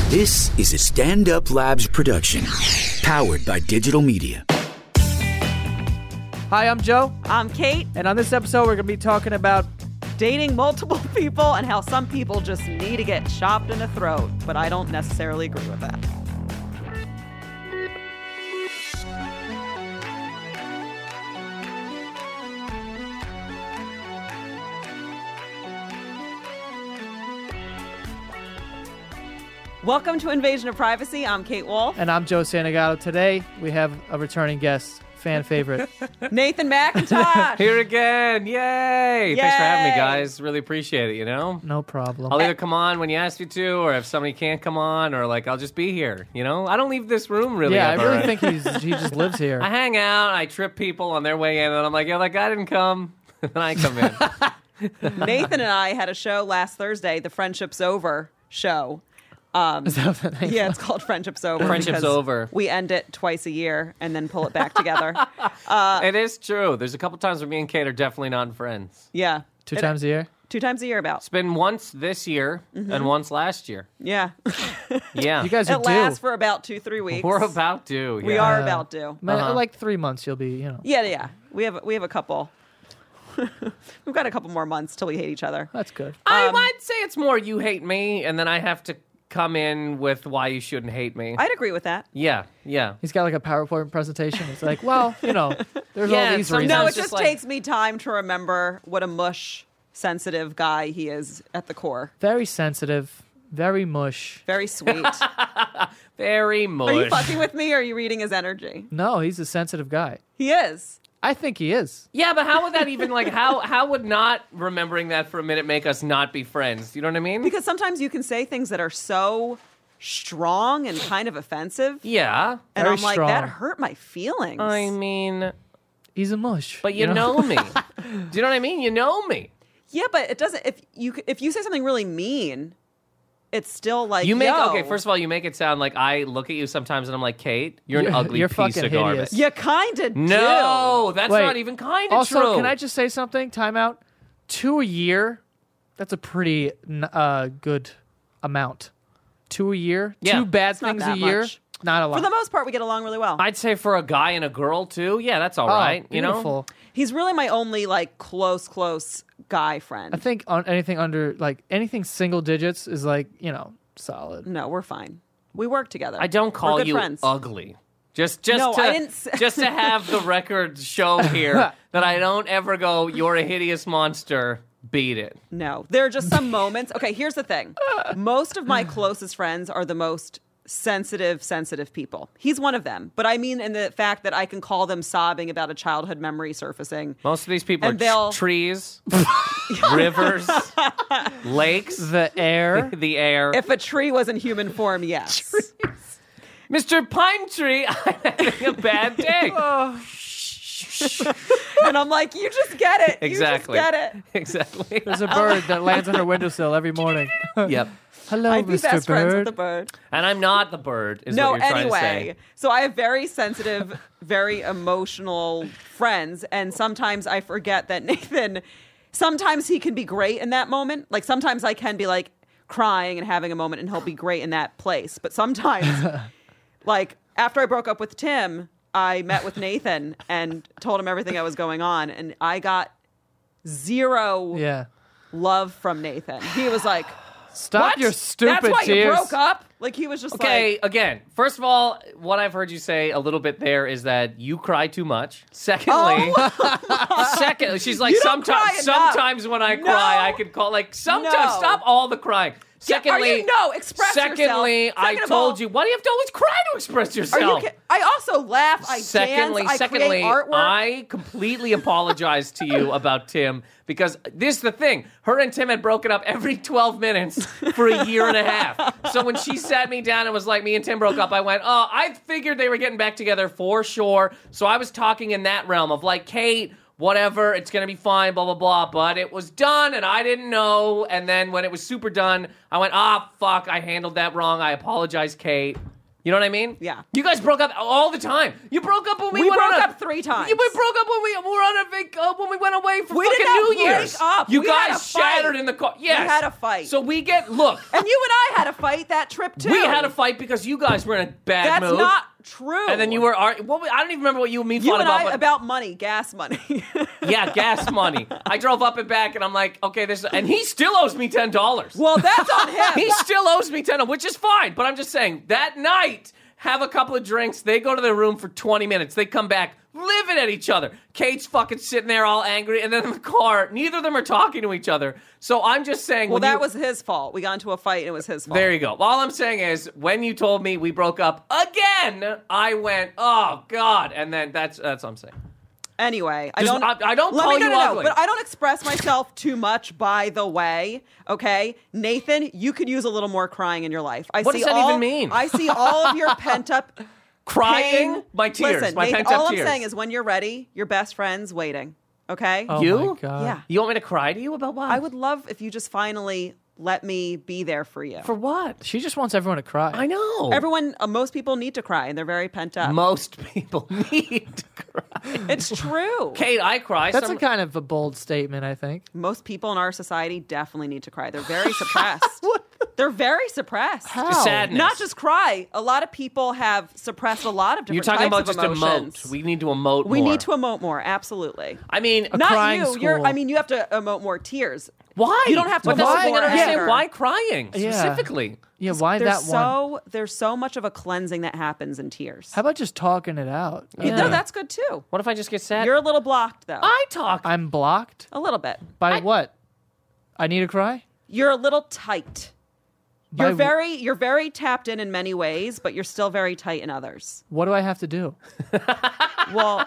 This is a Stand Up Labs production, powered by digital media. Hi, I'm Joe. I'm Kate. And on this episode, we're going to be talking about Dating multiple people and how some people just need to get chopped in the throat. But I don't necessarily agree with that. Welcome to Invasion of Privacy. I'm Kate Wolf. And I'm Joe Santagato. Today, we have a returning guest, fan favorite. Nathan McIntosh. Here again. Yay. Yay. Thanks for having me, guys. Really appreciate it, you know? No problem. I'll either come on when you ask me to, or if somebody can't come on, or like I'll just be here, you know? I don't leave this room really Yeah, ever. I really think he just lives here. I hang out, I trip people on their way in, and I'm like, yeah, that guy didn't come. And I come in. Nathan and I had a show last Thursday, the Friendship's Over show. Is that the name? Yeah, it's called Friendship's Over. Friendship's because Over. We end it twice a year and then pull it back together. It is true. There's a couple times where me and Kate are definitely not friends. Yeah. Two times a year? 2 times a year about. It's been once this year and once last year. Yeah. Yeah. You guys are It due. lasts for about 2-3 weeks. We're about to. Yeah. We are about due. Like 3 months, you'll be, Yeah. We have a couple. We've got a couple more months till we hate each other. That's good. I'd say it's more you hate me, and then I have to come in with why you shouldn't hate me. I'd agree with that. Yeah. He's got like a PowerPoint presentation. It's like, well, there's Yeah, all these sometimes- reasons. No, it just just like- takes me time to remember what a mush sensitive guy he is at the core. Very sensitive, very mush. Very sweet. Very mush. Are you fucking with me or are you reading his energy? No, he's a sensitive guy. He is. I think he is. Yeah, but how would that even, like, how would not remembering that for a minute make us not be friends? You know what I mean? Because sometimes you can say things that are so strong and kind of offensive. Yeah. And Very I'm like, strong. that hurt my feelings. I mean, He's a mush. but you know me. Do you know what I mean? You know me. Yeah, but it doesn't. If you say something really mean, it's still like You make, yo, okay, first of all, you make it sound like I look at you sometimes and I'm like, Kate, you're an ugly you're piece fucking of garbage. hideous. you kind of No, that's Wait. not even kind of Also, true. can I just say something? Time out. 2 a year. That's a pretty good amount. 2 a year. Yeah. 2 bad not things a that year. much. Not a lot. For the most part, we get along really well. I'd say for a guy and a girl, too. Yeah, that's all right. You know? Beautiful. He's really my only like close guy friend. I think on anything under anything single digits is solid. No, we're fine. We work together. I don't We're call good you friends. ugly. Just No, to, I didn't say- just to have the record show here that I don't ever go, you're a hideous monster, beat it. No, there are just some moments. Okay, here's the thing. Most of my closest friends are the most sensitive people. He's one of them. But I mean in the fact that I can call them sobbing about a childhood memory surfacing. Most of these people And are they'll- trees, rivers, lakes, The air. the air. If a tree was in human form, yes. Mr. Pine Tree, I'm having a bad day. And I'm like, you just get it. Exactly. You just get it. Exactly. There's a bird that lands on her windowsill every morning. Yep. Hello, I'd be Mr. best friends with Bird. the bird. And I'm not the bird, is No, what you're trying to anyway. say. So I have very sensitive, very emotional friends, and sometimes I forget that Nathan, sometimes he can be great in that moment. Like sometimes I can be like crying and having a moment and he'll be great in that place. But sometimes, like after I broke up with Tim, I met with Nathan and told him everything that was going on, and I got zero Yeah. love from Nathan. He was like, Stop "What? your stupid That's why tears. you broke up?" Like he was just Okay, like, again, first of all, what I've heard you say a little bit there is that you cry too much. Secondly, secondly, she's like, You don't cry enough. sometimes when I cry, No. I could call, like, sometimes, No. stop all the crying. Secondly, express secondly, yourself. I Second of told all, you, why do you have to always cry to express Are yourself? you? I also laugh. I Secondly, dance. I create artwork. I completely apologize to you about Tim because this is the thing. Her and Tim had broken up every 12 minutes for a year and a half. So when she sat me down and was like, me and Tim broke up, I went, oh, I figured they were getting back together for sure. So I was talking in that realm of like, Kate, whatever, it's going to be fine, blah, blah, blah. But it was done, and I didn't know. And then when it was super done, I went, fuck, I handled that wrong. I apologize, Kate. You know what I mean? Yeah. You guys broke up all the time. You broke up when we went broke on up 3 times. You broke up when we were on when we went away for We fucking did not New break Year's. up. You We had guys a fight. shattered in the car. Yes. We had a fight. So we look. And you and I had a fight that trip too. We had a fight because you guys were in a bad That's mood. not true. And then you were I don't even remember what you and me You fought and I but about money, gas money. yeah, gas money. I drove up and back, and I'm like, okay, and he still owes me $10. Well, that's on him. He still owes me $10, which is fine. But I'm just saying, that night, have a couple of drinks. They go to their room for 20 minutes. They come back, livid at each other. Kate's fucking sitting there all angry. And then in the car, neither of them are talking to each other. So I'm just saying. Well, that was his fault. We got into a fight, and it was his fault. There you go. All I'm saying is, when you told me we broke up again, I went, oh, God. And then that's what I'm saying. Anyway, I Just- don't. I don't let call me, no, you no, no, ugly. but I don't express myself too much. By the way, okay, Nathan, you could use a little more crying in your life. What does that even mean? I see all of your pent up Crying? pain. My tears. Listen, My Nathan, pent-up all tears. I'm saying is, when you're ready, your best friend's waiting. Okay. Oh You? my God. Yeah. You want me to cry to you about what? I would love if you just finally let me be there for you. For what? She just wants everyone to cry. I know. Everyone, most people need to cry, and they're very pent up. Most people need to cry. It's true. Kate, I cry. That's a kind of a bold statement, I think. Most people in our society definitely need to cry. They're very suppressed. They're very suppressed. How? Sadness. Not just cry. A lot of people have suppressed a lot of different You're talking about types just of emotions. emote. We need to emote We more. need to emote more. Absolutely. I mean, Not crying you. school. I mean, you have to emote more tears. why? You don't have to But that's the emote thing I more don't understand. anger. Why crying Yeah. specifically? Yeah, why that one? There's so much of a cleansing that happens in tears. How about just talking it out? No, that's good too. What if I just get sad? You're a little blocked though. I talk. I'm blocked? A little bit. By what? I need to cry? You're a little tight. By You're very tapped in many ways, but you're still very tight in others. What do I have to do? Well,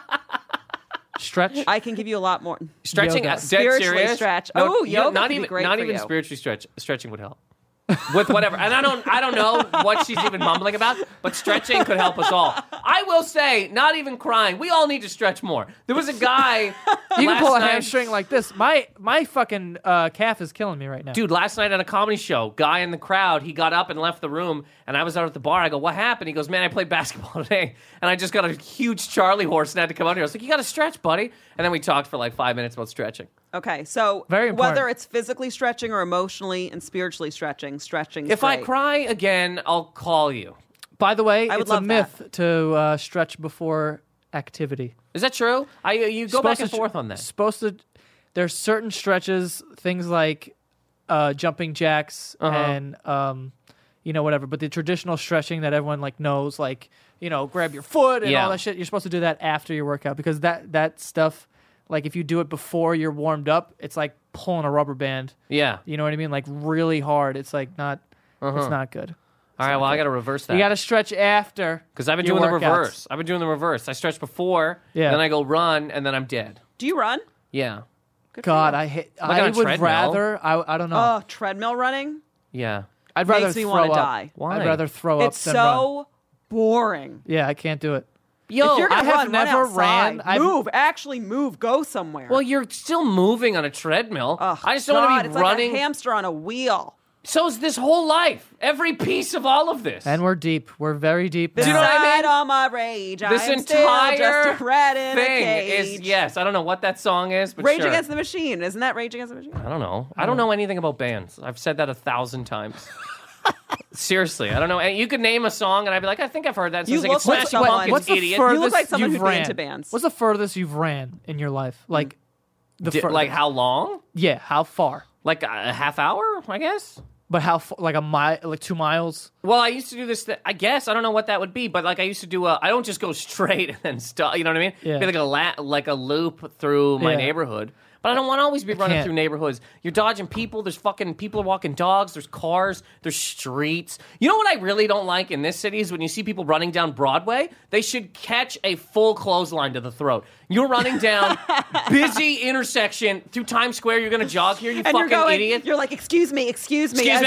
Stretch? I can give you a lot more. Stretching, Yoga. dead Spiritually serious. stretch. Oh, yoga not could be even great not for even you. spiritually stretching would help. With whatever, and I don't know what she's even mumbling about, but stretching could help us all. I will say, not even crying. We all need to stretch more. There was a guy. You can last pull a night- hamstring like this. My fucking calf is killing me right now. Dude, last night at a comedy show, guy in the crowd, he got up and left the room, and I was out at the bar. I go, what happened? He goes, man, I played basketball today, and I just got a huge Charlie horse and had to come out here. I was like, you got to stretch, buddy. And then we talked for like 5 minutes about stretching. Okay, so Very important. whether it's physically stretching or emotionally and spiritually stretching If I cry again, I'll call you. By the way, I would it's a love myth to stretch before activity. Is that true? You go back and Supposed to- forth on that. Supposed to. There's certain stretches, things like jumping jacks and whatever. But the traditional stretching that everyone like knows, like grab your foot and Yeah. all that shit. You're supposed to do that after your workout because that stuff, like if you do it before you're warmed up, it's like pulling a rubber band. Yeah. You know what I mean? Like really hard. It's like not. It's not good. All right, well, I got to reverse that. You got to stretch after. Because I've been your doing the workouts. reverse. I've been doing the reverse. I stretch before, Yeah. then I go run, and then I'm dead. Do you run? Yeah. Good for God, you. I on a would treadmill. rather. I don't know. Oh, treadmill running? Yeah. I'd rather makes me throw wanna up. die. Why? I'd rather throw up It's than run. so boring. Yeah, I can't do it. Yo, If you're I gonna have run never outside. ran. Move, actually move, go somewhere. well, you're still moving on a treadmill. Ugh, I just don't want God, to be it's running. like a hamster on a wheel. So is this whole life. Every piece of all of this. And we're deep. We're very deep. This you know what I mean? all my rage. this I am still entire just a rat in a thing cage. is, yes, I don't know what that song is, but Rage sure. Against the Machine. Isn't that Rage Against the Machine? I don't know. I don't know anything about bands. I've said that 1,000 times. Seriously, I don't know. And you could name a song, and I'd be like, I think I've heard that. You Sounds like look it's like Smashing someone- Pumpkins, What's the idiot. furthest You look like someone you've who'd be ran? into bands. What's the furthest you've ran in your life? Like Like how long? Yeah, how far? Like a half hour, I guess. But how far? Like a mile? Like 2 miles? Well, I used to do this. I guess I don't know what that would be, but like I used to do. I don't just go straight and then stop. You know what I mean? Yeah. It'd be like a loop through my Yeah. neighborhood. But I don't want to always be running can't. through neighborhoods. You're dodging people. There's fucking people are walking dogs. There's cars. There's streets. You know what I really don't like in this city is when you see people running down Broadway. They should catch a full clothesline to the throat. You're running down busy intersection through Times Square. You're gonna jog here. You And fucking you're going, idiot. you're like, excuse me, Excuse as me. if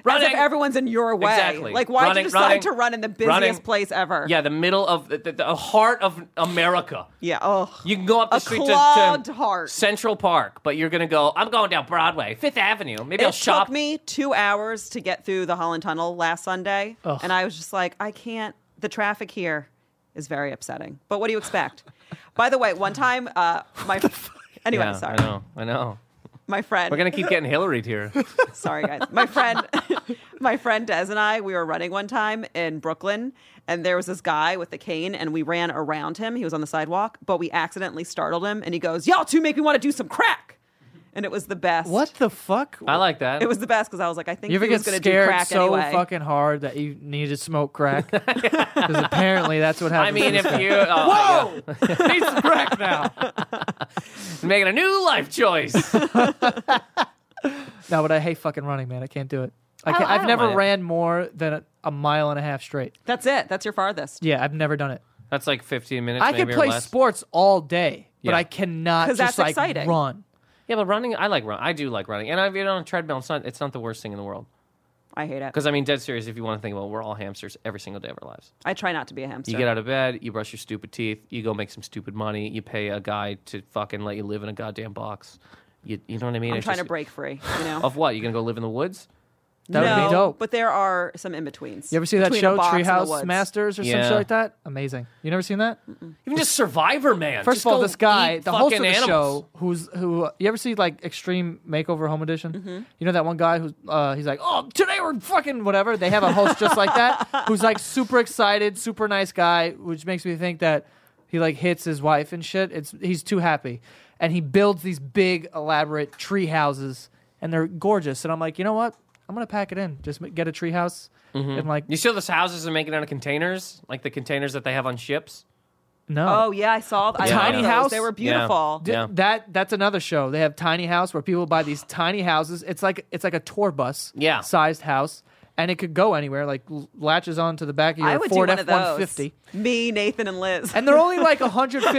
Running. As if everyone's in your way. Exactly. Like, why'd Running, you decide running, to run in the busiest running. place ever? Yeah, the middle of the heart of America. Yeah. Oh. You can go up the A street clogged to heart. Central Park, but you're going to go, I'm going down Broadway, Fifth Avenue. Maybe I'll It shop. took me 2 hours to get through the Holland Tunnel last Sunday, Ugh. and I was just like, I can't. The traffic here is very upsetting. But what do you expect? By the way, one time, anyway, Yeah, sorry, I know. my friend. We're going to keep getting Hillaried here. Sorry, guys. My friend Des and I, we were running one time in Brooklyn, and there was this guy with a cane, and we ran around him. He was on the sidewalk, but we accidentally startled him, and he goes, "Y'all two make me want to do some crack." And it was the best. What the fuck? I like that. It was the best because I was like, I think You ever he was get going to do scared crack so anyway. fucking hard that you need to smoke crack? Because apparently that's what I happens. mean, to this if guy. you... Oh, Whoa! Need some crack now. making a new life choice. No, but I hate fucking running, man. I can't do it. I've don't never mind it. ran more than a mile and a half straight. That's it. That's your farthest. Yeah, I've never done it. That's like 15 minutes, I maybe can play or less. sports all day, but Yeah. I cannot 'Cause just that's like exciting. run. Yeah, but running, I like run. I do like running. And if you're on a treadmill, it's not the worst thing in the world. I hate it. Because, I mean, dead serious, if you want to think about it, we're all hamsters every single day of our lives. I try not to be a hamster. You get out of bed, you brush your stupid teeth, you go make some stupid money, you pay a guy to fucking let you live in a goddamn box. You know what I mean? I'm It's trying to just- break free. You know. Of what? You going to go live in the woods? That would no, be dope. but there are some in betweens. You ever see that Between a show, box and the Treehouse woods. Masters or some Yeah. shit like that? Amazing. You never seen that? Even just Survivor, man. First Just of all, go this guy, eat the host of fucking the animals. show, who you ever see like Extreme Makeover Home Edition? Mm-hmm. You know that one guy who's he's like, oh, today we're fucking whatever. They have a host just like that who's like super excited, super nice guy, which makes me think that he like hits his wife and shit. He's too happy, and he builds these big elaborate tree houses, and they're gorgeous. And I'm like, you know what? I'm gonna pack it in. Just get a tree house and like You see those houses are making out of containers? Like the containers that they have on ships? no. Oh yeah, I saw. I saw Tiny those. house? They were beautiful. Yeah. That's another show. They have tiny house where people buy these tiny houses. It's like a tour bus Yeah. sized house, and it could go anywhere. Like latches onto the back of I your would Ford do one of F-150, those. Me, Nathan, and Liz. and they're only like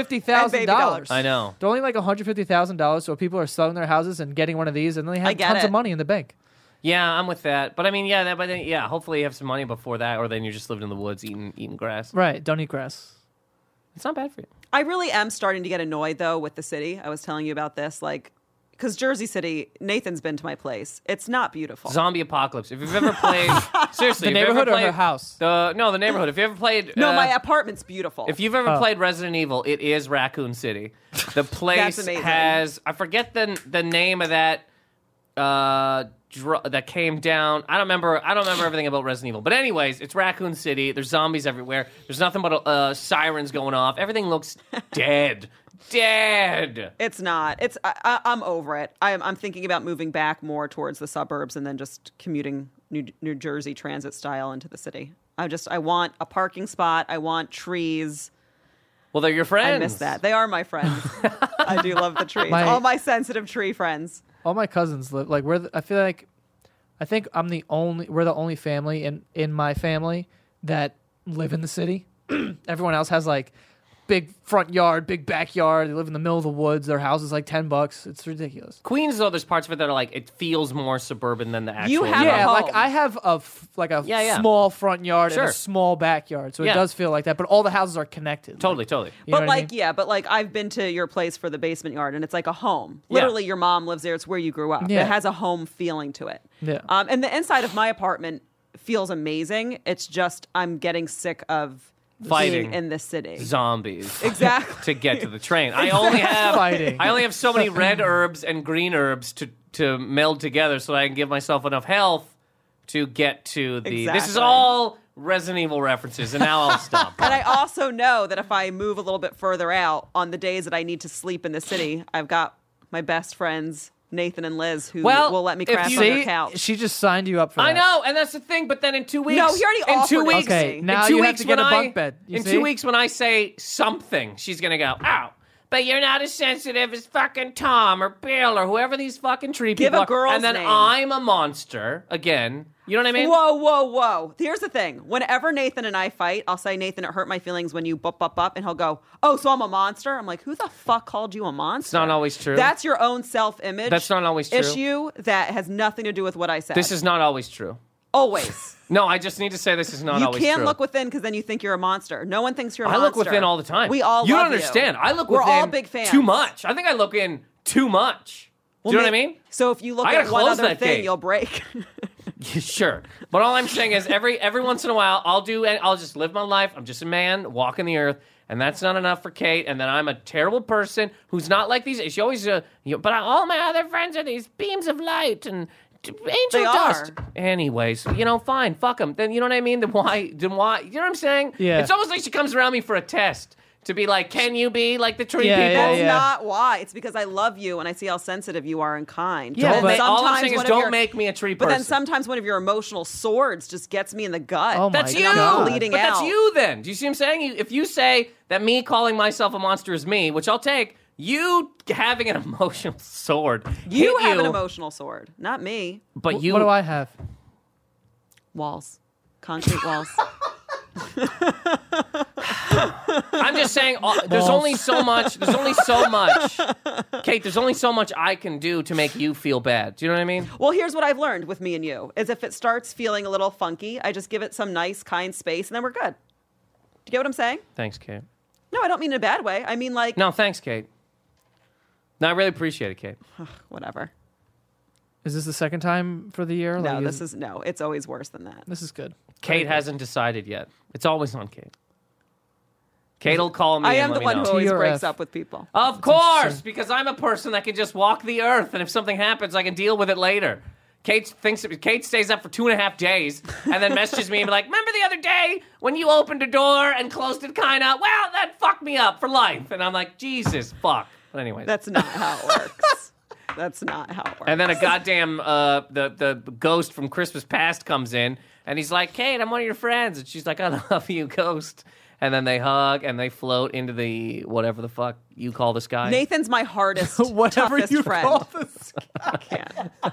$150,000. I know. They're only like $150,000. So people are selling their houses and getting one of these, and then they I have get tons it. of money in the bank. Yeah, I'm with that. But I mean, yeah, but then, yeah, hopefully you have some money before that, or then you're just living in the woods eating grass. Right? Don't eat grass. It's not bad for you. I really am starting to get annoyed though with the city. I was telling you about this, like, because Jersey City, Nathan's been to my place. It's not beautiful. Zombie apocalypse. If you've ever played, seriously, The if you've neighborhood ever or played, her house? The neighborhood. If you ever played, No, my apartment's beautiful. if you've ever played Resident Evil, it is Raccoon City. The place amazing. has, I forget the name of that that came down. I don't remember everything about Resident Evil. But anyways, it's Raccoon City. There's zombies everywhere. There's nothing but sirens going off. Everything looks dead. Dead. It's not. It's. I'm over it. I'm thinking about moving back more towards the suburbs and then just commuting New Jersey transit style into the city. I want a parking spot. I want trees. Well, they're your friends. I miss that. They are my friends. I do love the trees. All my sensitive tree friends. All my cousins live like I think we're the only family in my family that live in the city. Everyone else has like big front yard, big backyard. They live in the middle of the woods. Their house is like $10. It's ridiculous. Queens, though, there's parts of it that are like, it feels more suburban than the actual. You have Yeah, a like home. I have a Yeah. small front yard and Sure. a small backyard, so Yeah. it does feel like that. But all the houses are connected. Totally. You know But what I like, mean? yeah, but like I've been to your place for the basement yard, and it's like a home. Yeah. Literally, your mom lives there. It's where you grew up. Yeah. It has a home feeling to it. Yeah. And the inside of my apartment feels amazing. It's just I'm getting sick of Fighting being in this city. zombies. Exactly. To get to the train. I only Fighting. have so many red herbs and green herbs to meld together so that I can give myself enough health to get to the. This is Exactly. all Resident Evil references, and now I'll stop. And I also know that if I move a little bit further out on the days that I need to sleep in the city, I've got my best friends Nathan and Liz who Well, will let me if crash you- on their See, couch. she just signed you up for that. I know, and that's the thing. But then in 2 weeks, No, he already in 2 offered it weeks, to me. Okay, now in 2 you have weeks to get when a bunk bed. You in see? 2 weeks, when I say something, she's gonna go, "Ow." But you're not as sensitive as fucking Tom or Bill or whoever these fucking tree Give people a are. girl's And then name. I'm a monster again. You know what I mean? Whoa. Here's the thing. Whenever Nathan and I fight, I'll say, Nathan, it hurt my feelings when you bup. And he'll go, oh, so I'm a monster? I'm like, who the fuck called you a monster? It's not always true. That's your own self-image That's not always true. issue that has nothing to do with what I said. This is not always true. Always. No, I just need to say this is not You always can't true. look within because then you think you're a monster. No one thinks you're a I monster. look within all the time. We all You love don't understand. I look We're within all big fans. too much. I think I look in too much. Do you know what I mean? So if you look I gotta at one close other that thing, gate. you'll break. Sure. But all I'm saying is every once in a while I'll just live my life. I'm just a man walking the earth, and that's not enough for Kate. And then I'm a terrible person who's not like these. She always but all my other friends are these beams of light and angel They dust. are. Anyways, fine, fuck them. Then you know what I mean? Then why? You know what I'm saying? Yeah. It's almost like she comes around me for a test to be like, can you be like the tree Yeah, people? yeah, That's yeah. not why. It's because I love you and I see how sensitive you are and kind. Yeah, And but- All I'm sometimes saying is one of don't your- make me a tree But person. then sometimes one of your emotional swords just gets me in the gut. Oh my That's you. God. Bleeding But that's out. you then. Do you see what I'm saying? If you say that me calling myself a monster is me, which I'll take, you having an emotional sword. You hit have an emotional sword, not me. But you. What do I have? Walls. Concrete walls. I'm just saying, there's only so much. There's only so much. Kate, there's only so much I can do to make you feel bad. Do you know what I mean? Well, here's what I've learned with me and you, is if it starts feeling a little funky, I just give it some nice, kind space, and then we're good. Do you get what I'm saying? Thanks, Kate. No, I don't mean in a bad way. I mean like, No, thanks, Kate. No, I really appreciate it, Kate. whatever. Is this the second time for the year? No, Like, no, it's always worse than that. This is good. Kate hasn't decided yet. It's always on Kate. Kate will call me. I and am let the me one know. who always T or breaks F? up with people. Of course, interesting. because I'm a person that can just walk the earth, and if something happens, I can deal with it later. Kate stays up for 2.5 days and then messages me and be like, remember the other day when you opened a door and closed it kind of? Well, that fucked me up for life. And I'm like, Jesus, fuck. But anyway. That's not how it works. That's not how it works. And then a goddamn, the ghost from Christmas Past comes in, and he's like, Kate, I'm one of your friends. And she's like, I love you, ghost. And then they hug, and they float into the whatever the fuck you call the sky. Nathan's my hardest, Whatever toughest you friend. call this. I can't.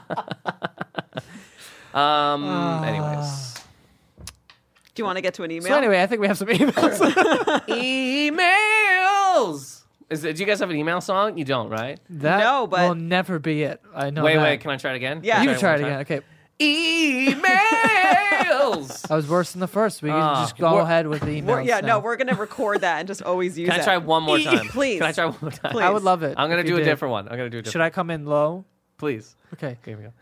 Anyways. Do you want to get to an email? So anyway, I think we have some emails. Emails. Do you guys have an email song? You don't, right? That No, but- will never be it. I know. Wait, that. wait. Can I try it again? Yeah. You I can try it one again. time? Okay. Emails. I was worse than the first. We can just go we're- ahead with the emails. Yeah, now. no, we're going to record that and just always use Can I it. try one more time? Please. Can I try one more time? Please. I would love it. I'm gonna if do you a did. different one. I'm gonna do a different. Should I come in low? Please. Okay. Here we go.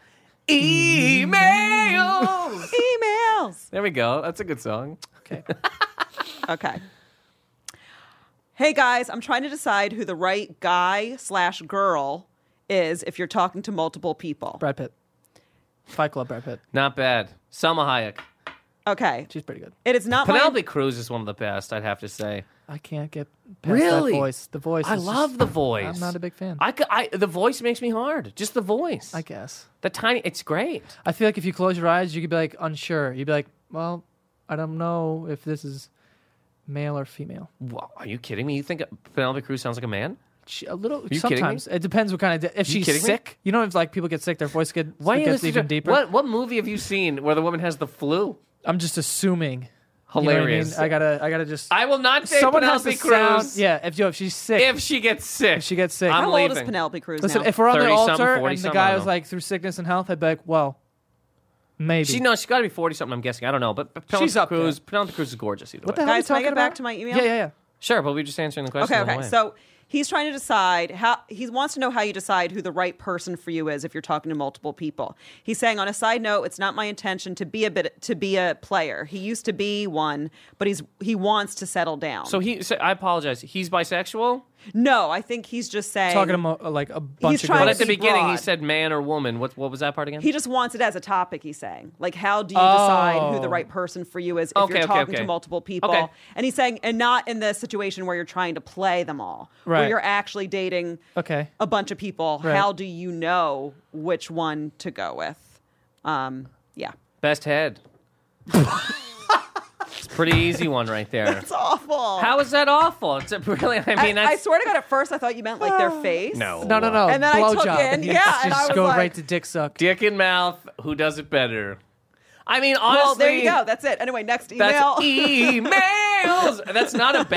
Emails. Emails. There we go. That's a good song. Okay. Okay. Hey guys, I'm trying to decide who the right guy/girl is if you're talking to multiple people. Brad Pitt. Fight Club. Brad Pitt. Not bad. Selma Hayek. Okay. She's pretty good. It is not Penelope Cruz is one of the best, I'd have to say. I can't get past Really? that voice. The voice. I is love just- the voice. I'm not a big fan. The voice makes me hard. Just the voice. I guess. It's great. I feel like if you close your eyes, you could be like unsure. You'd be like, well, I don't know if this is male or female. Wow, are you kidding me? You think Penelope Cruz sounds like a man? A little. you kidding me? Sometimes it depends what kind of. If You she's kidding me? sick, you know, if like people get sick, their voice gets Why you listen even to, deeper. What movie have you seen where the woman has the flu? I'm just assuming. You know what Hilarious. I mean? I gotta just. I will not say someone has Penelope to sound. Cruz. Yeah, if she's sick. If she gets sick. If she gets sick. I'm How old is leaving. Penelope Cruz Listen, now? if we're on the 30-something, altar and the 40-something, I guy don't was know. like through sickness and health, I'd be like, well, maybe. She's got to be 40 something. I'm guessing. I don't know, but She's up there. Penelope Cruz is gorgeous either What way. the hell are you Guys, can I talking get back about? to my email? Yeah. Sure, but we're just answering the question. Okay, the okay. way. So he's trying to decide he wants to know how you decide who the right person for you is if you're talking to multiple people. He's saying, on a side note, it's not my intention to be a player. He used to be one, but he wants to settle down. So I apologize. He's bisexual, no, I think he's just saying Talking about like a bunch He's of trying but girls. at the be beginning he broad. said man or woman. What was that part again? he just wants it as a topic. He's saying, like, how do you decide who the Oh. right person for you is if Okay, you're okay, talking okay. to multiple people? Okay. And he's saying, and not in the situation where you're trying to play them all, where Right. you're actually dating Okay. a bunch of people. Right. How do you know which one to go with? Yeah. Best head. It's a pretty easy one right there. It's awful. How is that awful? It's really. I mean, I that's swear to God, at first I thought you meant like their face. no. No. And then I took Blowjob. in- You yeah, just and I was go like- right to dick suck. Dick in mouth. Who does it better? I mean, honestly. Well, there you go. That's it. Anyway, next email. That's nails. That's not a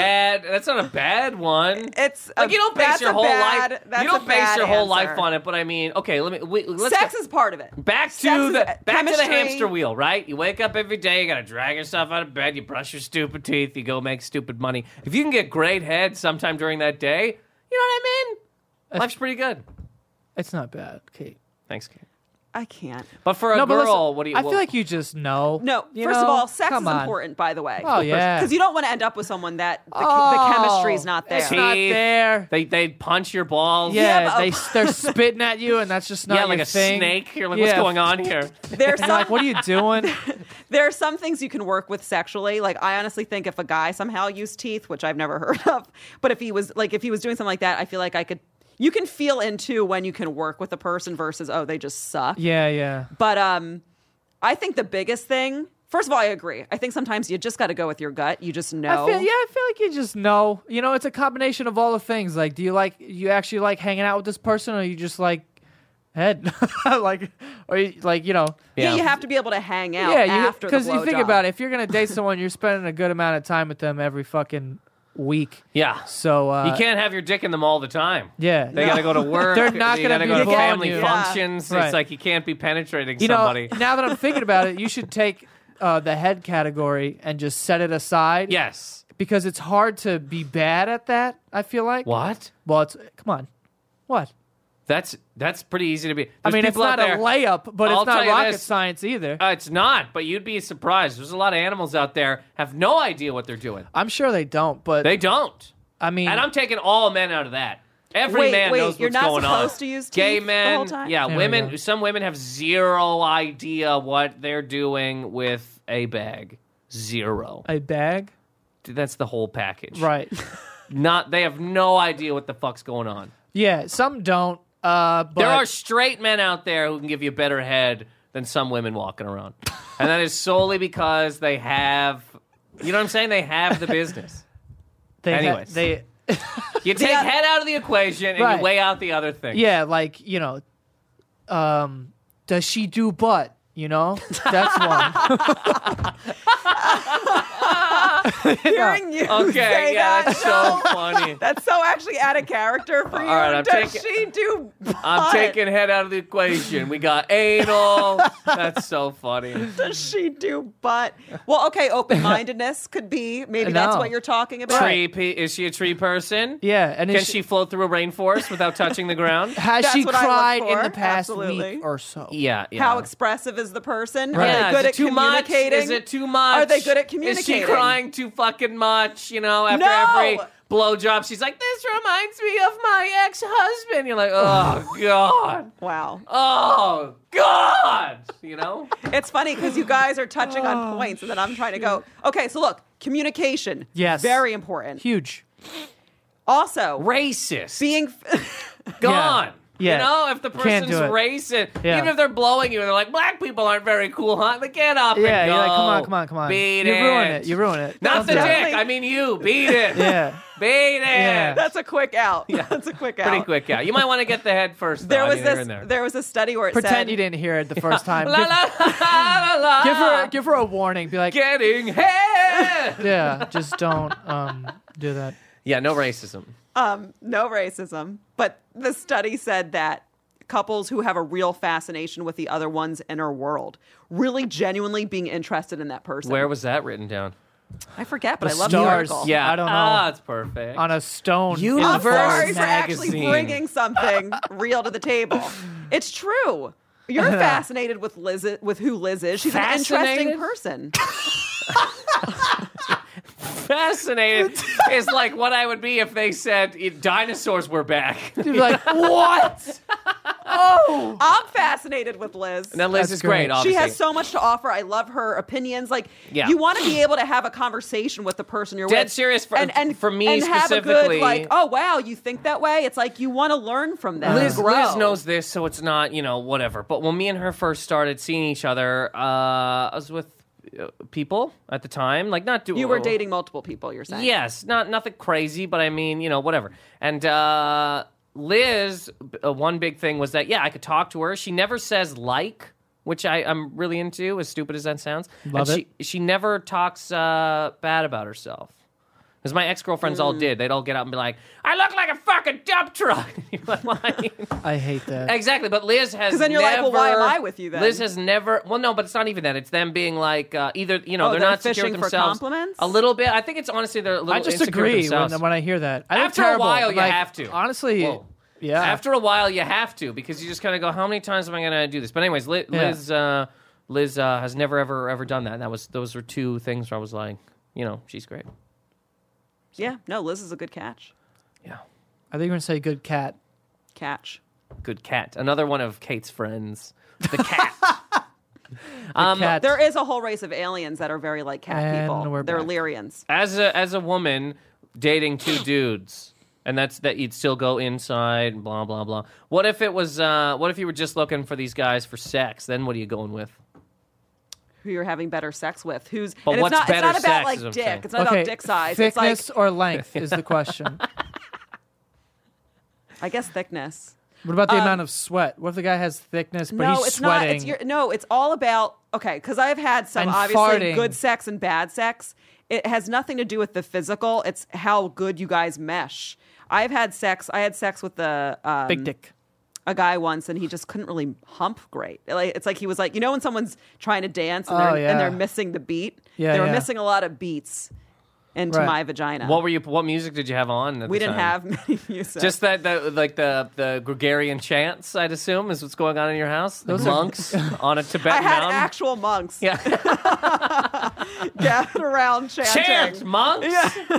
bad one. It's like you don't base your whole life. That's You don't a base bad your whole life answer. on it. But I mean, okay, let's Sex is part of it. back Sex to is the chemistry. hamster wheel, right? You wake up every day, you gotta drag yourself out of bed, you brush your stupid teeth, you go make stupid money. If you can get great head sometime during that day, you know what I mean? Life's pretty good. It's not bad, Kate. Thanks, Kate. I can't. But for a No, but girl, listen, what do you? I feel like you just know. No, you first know? of all, sex Come is on. important, by the way. Oh, yeah. Because you don't want to end up with someone that the Oh, chemistry's not there. It's not Teeth. there. They punch your balls. Yeah, Yeah, but- they're spitting at you, and that's just not Yeah, your like a thing. snake. You're like, what's Yeah. going on here? There's And you're like, some, what are you doing? there are some things you can work with sexually. Like, I honestly think if a guy somehow used teeth, which I've never heard of, but if he was doing something like that, I feel like I could. You can feel into when you can work with a person versus they just suck. Yeah. But I think the biggest thing. First of all, I agree. I think sometimes you just got to go with your gut. You just know. I feel like you just know. You know, it's a combination of all the things. Like, do you actually like hanging out with this person, or you just like head, like, or you, like, you know. Yeah, Yeah. you have to be able to hang out Yeah, after the because you think blowjob. about it, if you're gonna date someone, you're spending a good amount of time with them every fucking week. Yeah. So You can't have your dick in them all the time. Yeah, They gotta go to work. They're not they gonna gotta be go to blowing family you. functions. Yeah. Right. It's like you can't be penetrating You somebody. know, now that I'm thinking about it, you should take the head category and just set it aside. Yes. Because it's hard to be bad at that, I feel like. What? Well, come on. What? That's pretty easy to be. I There's mean, it's people out not there- a layup, but I'll it's not tell you rocket this. science either. It's not, but you'd be surprised. There's a lot of animals out there have no idea what they're doing. I'm sure they don't, but They don't. I mean, And I'm taking all men out of that. Every man knows you're what's not going on. supposed to use Gay teeth the men, whole time? yeah, There we women. go. Some women have zero idea what they're doing with a bag. Zero. a bag, Dude, that's the whole package. right? They have no idea what the fuck's going on. Yeah, some don't. But There are straight men out there who can give you better head than some women walking around. And that is solely because they have, you know what I'm saying? They have the business. Anyways. they You take head out of the equation and Right. you weigh out the other thing. yeah, like, you know, does she do butt? You know, that's one. Hearing you Okay, say yeah, that, that's so funny. that's so actually out of character for you. All right, I'm Does taking- she do I'm butt? taking head out of the equation. We got anal. That's so funny. Does she do butt? Well, okay, open-mindedness could be. Maybe that's No. what you're talking about. Is she a tree person? Yeah, and Can is she float through a rainforest without touching the ground? has That's she what I look cried in for, the past absolutely. week or so? Yeah, yeah. How expressive is the person? Right. Are Yeah, they good is at it too much? communicating? Is it too much? Are they good at Is she communicating? crying too fucking much? You know, after No! every blowjob, she's like, "This reminds me of my ex-husband." You're like, "Oh God, Wow. oh God," you know. It's funny because you guys are touching on points, and then I'm trying to go, okay, so look, communication. Yes. Very important. Huge. Also, Racist. being. Gone. Yeah. You know, if the Can't person's do it. racist, Yeah. even if they're blowing you and they're like, black people aren't very cool, huh? Like, get up Yeah, and go. you're like, come on. Beat you it. ruin it. You ruin it. Not Don't the do dick. it. I mean you. Beat it. Yeah. Beat it. Yeah. That's a quick out. That's a quick out. Pretty quick out. You might want to get the head first. There though. was I mean, here this. and there. There was a study where it Pretend said you didn't hear it the first time. La, la, la, la, la. Give her a warning. Be like, Getting head. yeah, just don't do that. Yeah, no racism. no racism, but the study said that couples who have a real fascination with the other one's inner world, really genuinely being interested in that person. Where was that written down? I forget, but The I love the stars. article. Yeah. I don't know. Ah, it's perfect. On a stone. You- I'm Universe sorry for actually magazine. bringing something real to the table. It's true. You're fascinated with with who Liz is. She's an Fascinated? interesting person. Fascinated is like what I would be if they said dinosaurs were back. You'd be like, what? Oh. I'm fascinated with Liz. Now Liz That's is great, great. obviously. She has so much to offer. I love her opinions. Like, Yeah. you want to be able to have a conversation with the person you're Dead with. serious for me and have a specifically. good, like, oh, wow, you think that way? It's like you want to learn from them. Liz, and grow. Liz knows this, so it's not, whatever. But when me and her first started seeing each other, I was with people at the time. Like, not doing. You were dating multiple people, you're saying. Yes, nothing crazy, but I mean, whatever. And Liz, one big thing was that, yeah, I could talk to her. She never says like which I'm really into, as stupid as that sounds. Love and she never talks bad about herself. Because my ex-girlfriends all did. They'd all get up and be like, I look like a fucking dump truck. You're like, I hate that. exactly, but Liz has Because then you're like, well, why am I with you then? Liz has never... Well, no, but it's not even that. It's them being like, either, they're they're not secure fishing with for themselves. compliments? A little bit. I think it's honestly they're a little I just insecure with agree themselves. when I hear that. I think After a terrible. while, you Like, have to. Honestly, Whoa. yeah. After a while, you have to, because you just kind of go, how many times am I going to do this? But anyways, Liz has never, ever done that. And those were two things where I was like, she's great. Yeah, no, Liz is a good catch. Yeah. I think you're going to say good cat. Catch. Good cat. Another one of Kate's friends. The cat. Cat. There is a whole race of aliens that are very like cat And people. we're They're back. Illyrians. As a woman dating two dudes, and that you'd still go inside, blah, blah, blah. What if it was, what if you were just looking for these guys for sex? Then what are you going with? Who you're having better sex with? But and what's it's better not about sex like is what I'm dick. saying. It's not about dick size. Thickness It's like or length is the question. I guess thickness. What about the amount of sweat? What if the guy has thickness, but No, he's it's sweating? not. It's all about because I've had some And obviously farting. good sex and bad sex. It has nothing to do with the physical. It's how good you guys mesh. I had sex with Big dick. a guy once, and he just couldn't really hump great. It's like he was like, when someone's trying to dance and, Oh, they're yeah. missing the beat. Yeah, they were yeah. missing a lot of beats into Right. my vagina. What music did you have on at we the didn't time? have many music. Just the Gregorian chants, I'd assume, is what's going on in your house. The Those are- monks on a I Tibetan had mountain. actual monks Yeah, gathered around chanting. chant monks.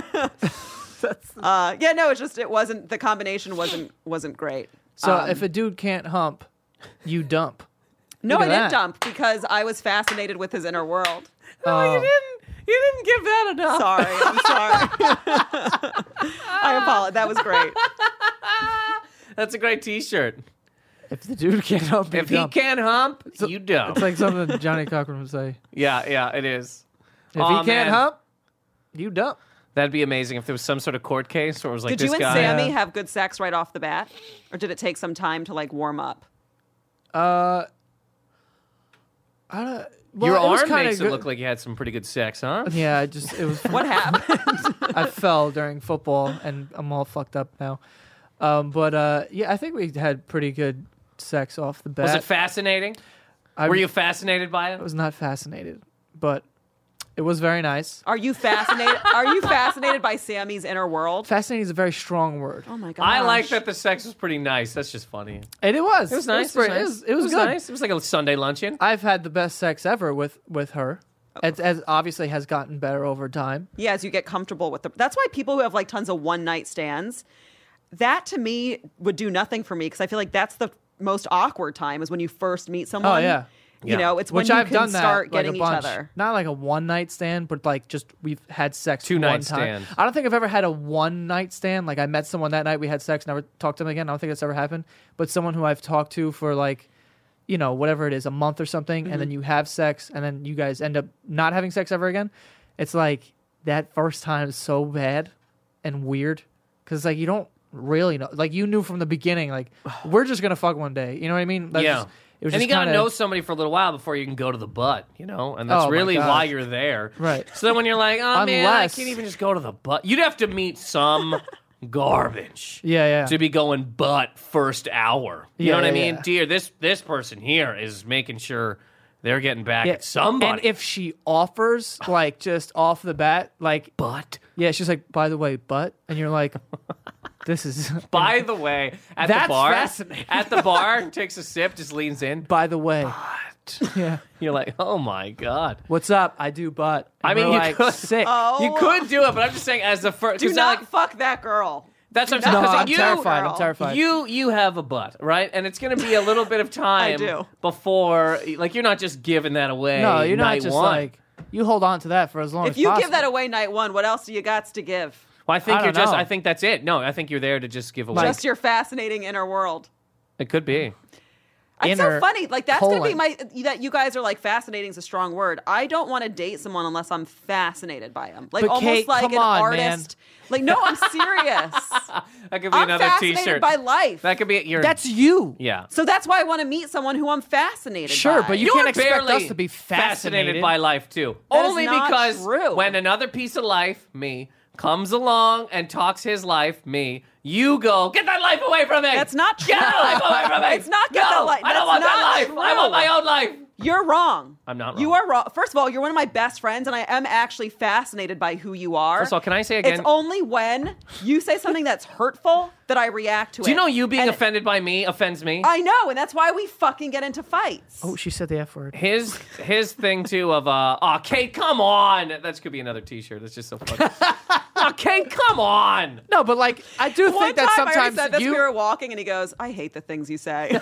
It wasn't the combination wasn't great. So if a dude can't hump, you dump. No, Look I at didn't that. dump because I was fascinated with his inner world. You didn't give that enough. Sorry, I'm sorry. I apologize. That was great. That's a great T-shirt. If the dude can't hump, you If he dump. can't hump, you don't. It's like something Johnny Cochran would say. Yeah, it is. If Aw, he can't man. hump, you dump. That'd be amazing if there was some sort of court case where it was like Did this you and guy. Sammy have good sex right off the bat, or did it take some time to like warm up? I don't. Your Well, it was arm kinda makes it good. look like you had some pretty good sex, huh? Yeah, it was. What happened? I fell during football, and I'm all fucked up now. Yeah, I think we had pretty good sex off the bat. Was it fascinating? Were you fascinated by I it? was not fascinated, but it was very nice. Are you fascinated? Are you fascinated by Sammy's inner world? Fascinating is a very strong word. Oh my god! I like that the sex was pretty nice. That's just funny. And it was. It was nice. It was good. nice. It was like a Sunday luncheon. I've had the best sex ever with her. As obviously has gotten better over time. Yeah, as you get comfortable with that's why people who have like tons of one night stands, that to me would do nothing for me because I feel like that's the most awkward time is when you first meet someone. Oh yeah. You know, it's when Which you I've can done that start like getting a each bunch. other. Not like a one night stand, but like just we've had sex Two-night one time. stand. I don't think I've ever had a one night stand. Like I met someone that night, we had sex, never talked to them again. I don't think that's ever happened. But someone who I've talked to for like, whatever it is, a month or something, and then you have sex, and then you guys end up not having sex ever again. It's like that first time is so bad and weird because like you don't really know. Like you knew from the beginning, like we're just gonna fuck one day. You know what I mean? Like, Yeah. It was And you just gotta kinda- know somebody for a little while before you can go to the butt, and that's Oh, my really gosh. why you're there. Right. So then when you're like, oh man, I Unless- can't even just go to the butt. You'd have to meet some garbage. Yeah. To be going butt first hour. You Yeah, know what I yeah, mean? yeah. Dear, this person here is making sure they're getting back at somebody. And if she offers, like, just off the bat, like, butt. yeah, she's like, by the way, butt. And you're like, this is. By the way, at That's the bar, fascinating. at the bar, takes a sip, just leans in. By the way. Yeah. You're like, oh my god. What's up? I do butt. I And mean, we're you like, could- sick. Oh. You could do it, but I'm just saying, as the first, Do not fuck that girl. That's what do I'm saying. No, 'cause I'm you, terrified. girl. I'm terrified. You have a butt, right? And it's going to be a little bit of time do. before, like, you're not just giving that away. No, you're not night just one. like, you hold on to that for as long as If you possible. give that away night one, what else do you got to give? Well, I think I you're don't just. know. I think that's it. No, I think you're there to just give away. Just your fascinating inner world. It could be. It's so funny. Like that's gonna be colon. that you guys are like fascinating is a strong word. I don't want to date someone unless I'm fascinated by him. Like But almost Kate, like come an on, artist. Like no, I'm serious. That could be I'm another fascinated T-shirt. by life. That could be your. That's you. yeah. So that's why I want to meet someone who I'm fascinated by. Sure, but you You're can't expect barely us to be fascinated by life too. That is Only not because true. when another piece of life, me, comes along and talks his life, me, you go, get that life away from me. That's not Get that true. life away from me. It's not get no, that life. I don't That's want that not life. I want true. my own life. You're wrong. I'm not You wrong. are wrong. First of all, you're one of my best friends, and I am actually fascinated by who you are. First of all, can I say again? It's only when you say something that's hurtful that I react to it. Do you know you being And offended by me offends me? I know, and that's why we fucking get into fights. Oh, she said the F word. His thing too of Kate, come on. That could be another T-shirt. That's just so funny. Kate, come on. No, but like I do One think that time I already sometimes said this, you. we were walking, and he goes, "I hate the things you say."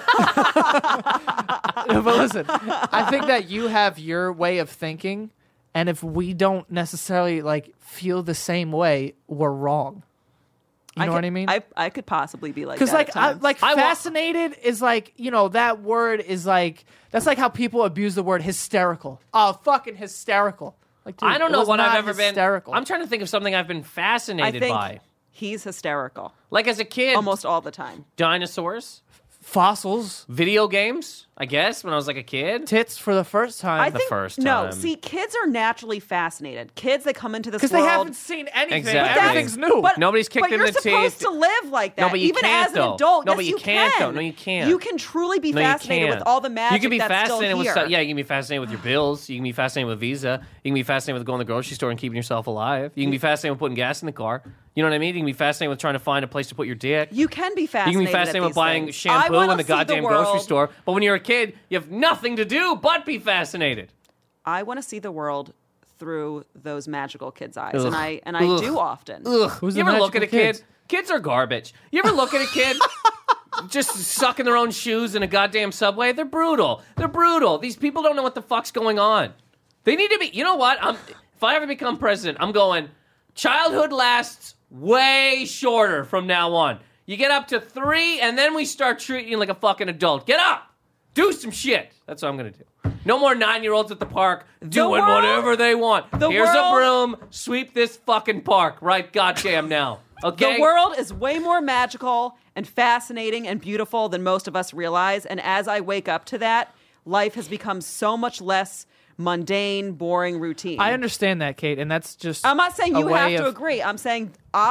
But listen, I think that you have your way of thinking, and if we don't necessarily like feel the same way, we're wrong. You know what I mean? I could possibly be like Because that. like at times. fascinated is like, you know, that word is like that's like how people abuse the word hysterical. Oh, fucking hysterical. Like, dude, I don't it know was what I've not ever hysterical. been. I'm trying to think of something I've been I fascinated think by. he's hysterical Like as a kid, almost all the time. dinosaurs, Fossils, video games, I guess, when I was like a kid. tits for the first time. I The think first no. time. See, kids are naturally fascinated. Kids that come into this because world they haven't seen anything. Exactly. Everything's new. But, Nobody's kicked but in you're the teeth. supposed to live like that. No, but you even can't, as an though. adult. No, yes, but you you can't, can. though. No, you can't. You can truly be No, you fascinated can't. with all the magic You can be that's fascinated still with here. yeah, you can be fascinated with your bills. You can be fascinated with Visa. You can be fascinated with going to the grocery store and keeping yourself alive. You can be fascinated with putting gas in the car. You know what I mean? You can be fascinated with trying to find a place to put your dick. You can be You fascinated. can be fascinated at with buying these things. I shampoo wanna in the see goddamn world. grocery store. But when you're a kid, you have nothing to do but be fascinated. I want to see the world through those magical kids' eyes, Ugh. and I Ugh. do often. Ugh. Who's You the ever look at a magical kid? kids? Kids are garbage. You ever look at a kid just sucking their own shoes in a goddamn subway? They're brutal. They're brutal. These people don't know what the fuck's going on. They need to be. You know what? If I ever become president, I'm going. Childhood lasts way shorter from now on. You get up to 3, and then we start treating you like a fucking adult. Get up. Do some shit. That's what I'm going to do. No more 9-year-olds at the park doing world- whatever they want. the Here's a world- broom. Sweep this fucking park right goddamn now. Okay? The world is way more magical and fascinating and beautiful than most of us realize. And as I wake up to that, life has become so much less mundane, boring, routine. I understand that, Kate, and that's just. I'm not saying a you way have to of- agree. I'm saying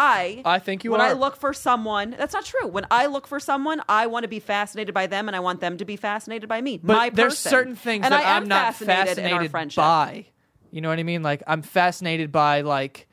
I think you when are. I look for someone, that's not true. When I look for someone, I want to be fascinated by them, and I want them to be fascinated by me. But my there's person. certain things and that I am I'm not in our fascinated friendship. by. You know what I mean? Like I'm fascinated by like,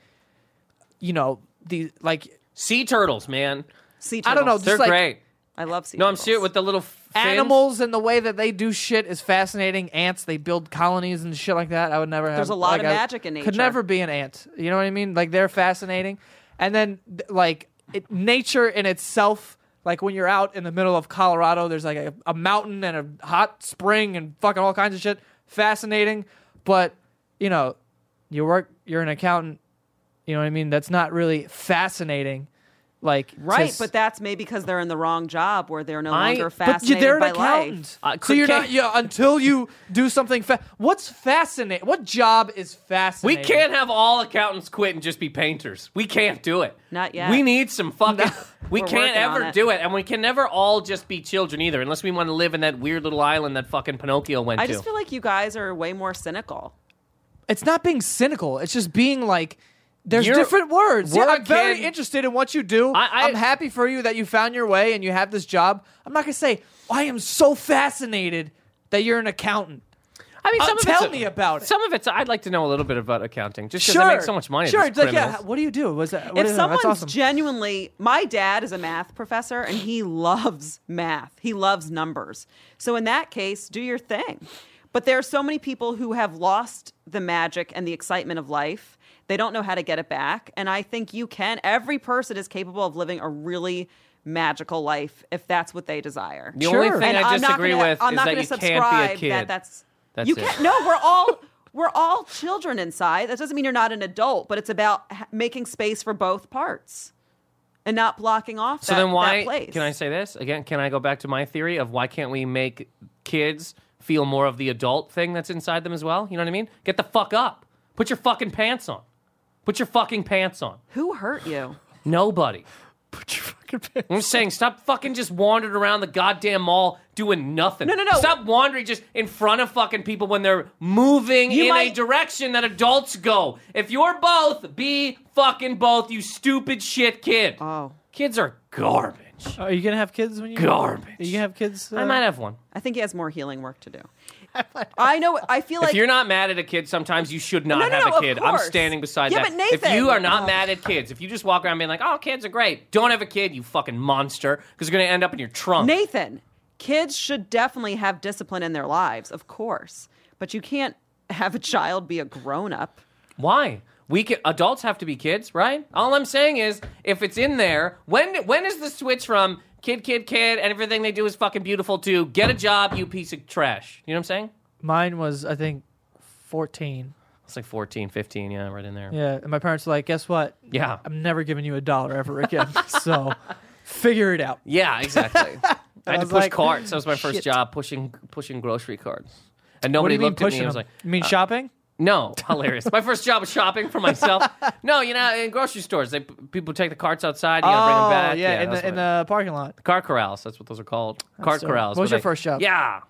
you know, the like Sea turtles, man. Sea I don't know, turtles. They're Just like- great. I love sea No, I'm turtles. serious with the little fins. animals and the way that they do shit is fascinating. Ants, they build colonies and shit like that. I would never have. There's a lot like, of magic in Could nature. never be an ant. You know what I mean? Like they're fascinating. And then like nature in itself. Like when you're out in the middle of Colorado, there's like a mountain and a hot spring and fucking all kinds of shit. Fascinating. But, you know, you're an accountant. You know what I mean? That's not really fascinating. Like Right, just- but that's maybe because they're in the wrong job where they're no I- longer but fascinated they're an by accountant. life. So you're can't- not, yeah, until you do something. What's fascinating? What job is We fascinating? can't have all accountants quit and just be painters. We can't do it. Not yet. We need some fucking. We We're can't working on ever it. do it, and we can never all just be children either, unless we want to live in that weird little island that fucking Pinocchio went I to. just feel like you guys are way more cynical. It's not being cynical. It's just being like, there's You're- different words. we're Yeah, a I'm very kid. interested in what you do. I'm happy for you that you found your way and you have this job. I'm not going to say, I am so fascinated that you're an accountant. I mean, some of tell it's me about it. Some of it's. I'd like to know a little bit about accounting, just because Sure. I make so much money. Sure. As It's like, yeah, criminals. what do you do? What If is that? someone's That's awesome. genuinely, my dad is a math professor and he loves math. He loves numbers. So in that case, do your thing. But there are so many people who have lost the magic and the excitement of life. They don't know how to get it back. And I think you can. Every person is capable of living a really magical life if that's what they desire. The only Sure. thing And I I'm not disagree gonna- with I'm is not that gonna you can't subscribe be a kid. That's That's you it. can't. No, we're all children inside. That doesn't mean you're not an adult, but it's about making space for both parts. and not blocking off So that, then why, that place. can I say this? Again, can I go back to my theory of why can't we make kids feel more of the adult thing that's inside them as well? You know what I mean? Get the fuck up. Put your fucking pants on. Put your fucking pants on. Who hurt you? Nobody. Put your fucking pants. I'm saying stop fucking just wandering around the goddamn mall doing nothing. No. Stop wandering just in front of fucking people when they're moving in a direction that adults go. If you're both, be fucking both, you stupid shit kid. Oh. Kids are garbage. Are you gonna have kids when you Garbage. Are you gonna have kids? I might have one. I think he has more healing work to do. I know. I feel like If you're not mad at a kid, sometimes you should not No, have of a kid. I'm course. standing beside Yeah, that. but Nathan- If you are not Oh. mad at kids, if you just walk around being like, oh, kids are great, don't have a kid, you fucking monster, because you're going to end up in your trunk. Nathan, kids should definitely have discipline in their lives, of course, but you can't have a child be a grown-up. Why? Adults have to be kids, right? All I'm saying is, if it's in there, when is the switch from kid, and everything they do is fucking beautiful to get a job, you piece of trash? You know what I'm saying? Mine was, I think, 14. It's like 14, 15, yeah, right in there. Yeah, and my parents were like, "Guess what? Yeah. I'm never giving you $1 ever again. So, figure it out." Yeah, exactly. I had to was push like, carts. That was my first shit. job, pushing grocery carts. And What nobody do you mean looked at me pushing and was them? like, You mean shopping? no, hilarious. My first job was shopping for myself. No, in grocery stores, people take the carts outside, you gotta bring them back. yeah, that's in what the parking lot. car corrals, that's what those are called. Cart dope. corrals. What was But your first job? Yeah.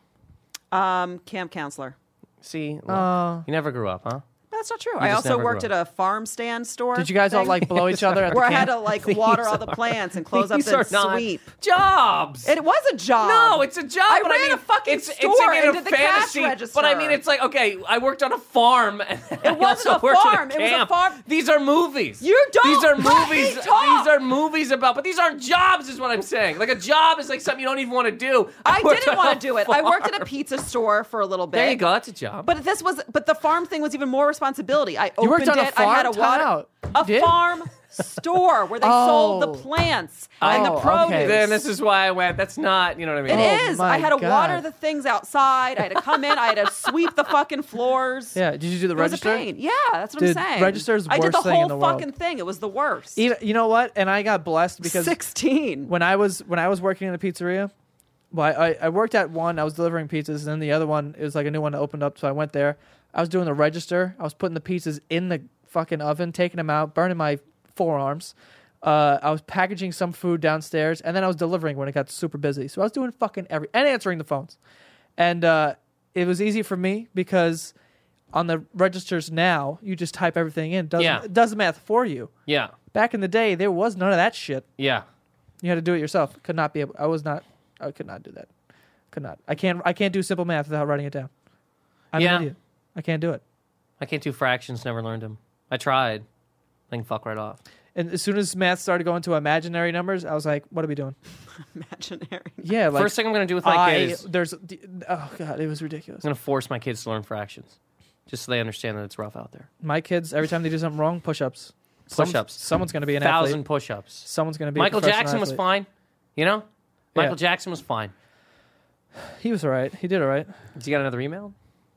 Camp counselor. See, look, Oh. you never grew up, huh? That's not true. You I just also never worked grew at a farm stand store. Did you guys all thing, like blow each other at the where I had camp? to like water all the plants and close up These the are not sweep? jobs. It was a job. No, it's a job. I but ran I mean, a fucking it's store like in and a did the cash fantasy. register. But I mean, it's like okay, I worked on a farm. And It wasn't a farm. It was a farm. These are movies. You don't These are let movies. me talk. These are movies about. But these aren't jobs, is what I'm saying. Like a job is like something you don't even want to do. I worked didn't on want a to do it. I worked at a farm. pizza store for a little bit. There you go. That's a job. But the farm thing was even more responsibility. I You opened worked on a it. I had a farm? Time water, out. a You did? farm store where they sold the Oh. plants and the Oh, produce. okay. then this is why I went. That's not. You know what I mean? It Oh is. my I had to God. water the things outside. I had to come in. I had to sweep the fucking floors. Yeah, did you do the It was a register? pain. Yeah, that's what Dude, I'm saying. register's I did worst the thing in whole the world. fucking thing. It was the worst. Even, you know what? And I got blessed because 16. when I was working in a pizzeria, well, I worked at one. I was delivering pizzas, and then the other one, it was like a new one that opened up. So I went there. I was doing the register. I was putting the pizzas in the fucking oven, taking them out, burning my forearms. I was packaging some food downstairs, and then I was delivering when it got super busy. So I was doing fucking and answering the phones. And it was easy for me because on the registers now, you just type everything in. It does the math for you. Yeah. Back in the day, there was none of that shit. Yeah. You had to do it yourself. Could not be able. I could not do that. Could not. I can't do simple math without writing it down. I'm Yeah. an idiot. I can't do it. I can't do fractions. Never learned them. I tried. I can fuck right off. And as soon as math started going to imaginary numbers, I was like, "What are we doing?" Imaginary. Yeah, like First thing I'm gonna do with my kids. oh god, it was ridiculous. I'm going to force my kids to learn fractions. Just so they understand that it's rough out there. My kids, every time they do something wrong, push-ups. Push-ups. Someone's going to be an 1,000 athlete. push-ups. Someone's going to be Michael a professional Jackson was athlete. fine. You know? Yeah. Michael Jackson was fine. He was all right. He did all right. Has he got another email?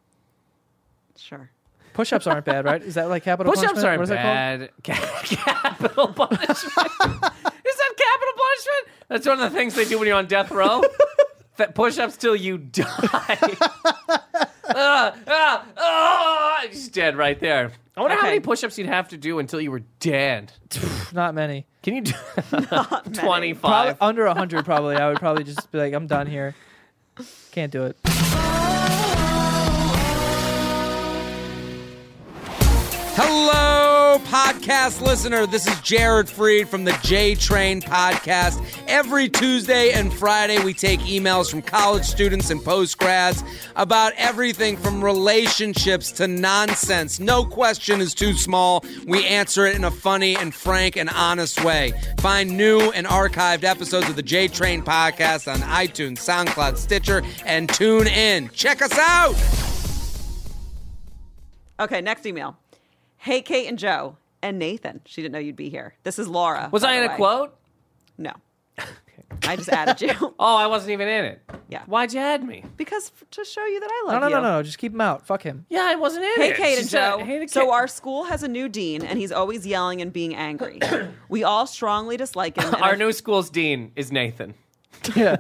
Sure. Push-ups aren't bad, right? Is that like capital Push-ups punishment? aren't What is bad. Capital punishment. Is that capital punishment? That's one of the things they do when you're on death row. Push-ups till you die. He's dead right there. I wonder how Okay. many push-ups you'd have to do until you were dead. called? Not many. Can you do Not many. 25? Probably under 100. Probably. I would probably just be like, I'm done here. Can't do it. Hello, podcast listener. This is Jared Freed from the J Train podcast. Every Tuesday and Friday, we take emails from college students and postgrads about everything from relationships to nonsense. No question is too small. We answer it in a funny and frank and honest way. Find new and archived episodes of the J Train podcast on iTunes, SoundCloud, Stitcher, and tune in. Check us out. Okay, next email. Hey, Kate and Joe and Nathan. She didn't know you'd be here. This is Laura. Was by I the in a way. quote? No. I just added you. Oh, I wasn't even in it. Yeah. Why'd you add me? Because to show you that I love you. No. Just keep him out. Fuck him. Yeah, I wasn't in Hey, it. Kate She and said- Joe. Hey to So Kate. our school has a new dean, and he's always yelling and being angry. We all strongly dislike him. and Our new school's dean is Nathan. Yeah.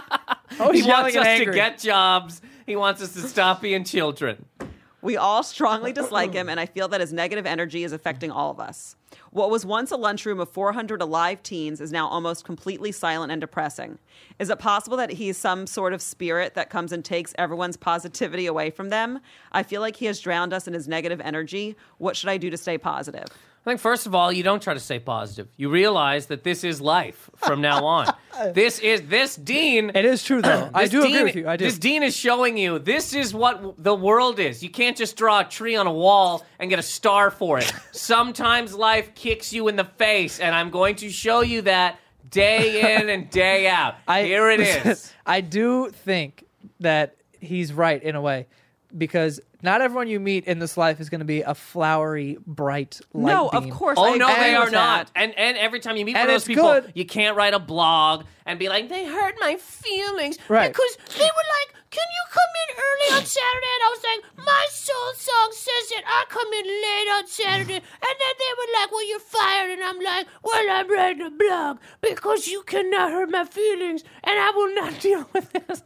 Oh, He he's wants yelling us and to angry. get jobs. He wants us to stop being children. We all strongly dislike him, and I feel that his negative energy is affecting all of us. What was once a lunchroom of 400 alive teens is now almost completely silent and depressing. Is it possible that he's some sort of spirit that comes and takes everyone's positivity away from them? I feel like he has drowned us in his negative energy. What should I do to stay positive? I think, first of all, you don't try to stay positive. You realize that this is life from now on. This dean. It is true, though. I this do agree dean- with you. I do. This dean is showing you this is what the world is. You can't just draw a tree on a wall and get a star for it. Sometimes life kicks you in the face, and I'm going to show you that day in and day out. Here it is. I do think that he's right in a way, because not everyone you meet in this life is going to be a flowery, bright light No, beam. of course. Oh I no, agree they are with not. that. And every time you meet And one of those it's people, good. you can't write a blog and be like, they hurt my feelings Right. because they were like, can you come in early on Saturday? And I was like, my soul song says that I come in late on Saturday. And then they were like, well, you're fired. And I'm like, well, I'm writing a blog because you cannot hurt my feelings and I will not deal with this.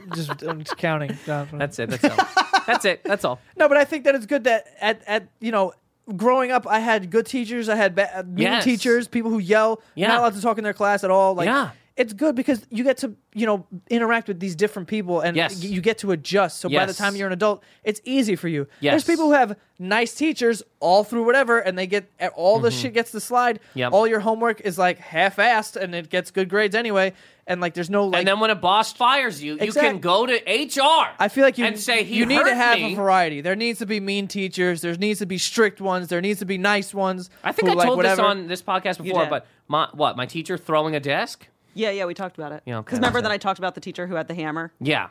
I'm just counting. That's it. That's all. That's it. That's all. No, but I think that it's good that at growing up, I had good teachers. I had mean Yes. teachers, people who yell, Yeah. not allowed to talk in their class at all. Like, Yeah. it's good because you get to interact with these different people, and Yes. you get to adjust. So by the Yes. time you're an adult, it's easy for you. Yes. There's people who have nice teachers all through whatever, and they get all the shit gets to slide. Yep. All your homework is like half-assed, and it gets good grades anyway. And like, there's no like. And then when a boss fires you, you Exact- can go to HR. I feel like and say he you need to hurt have me. a variety. There needs to be mean teachers. There needs to be strict ones. There needs to be nice ones. I think who, I like, told whatever. this on this podcast before, did. but my teacher throwing a desk? Yeah, we talked about it. Yeah, okay, Because remember that's that it. I talked about the teacher who had the hammer? Yeah.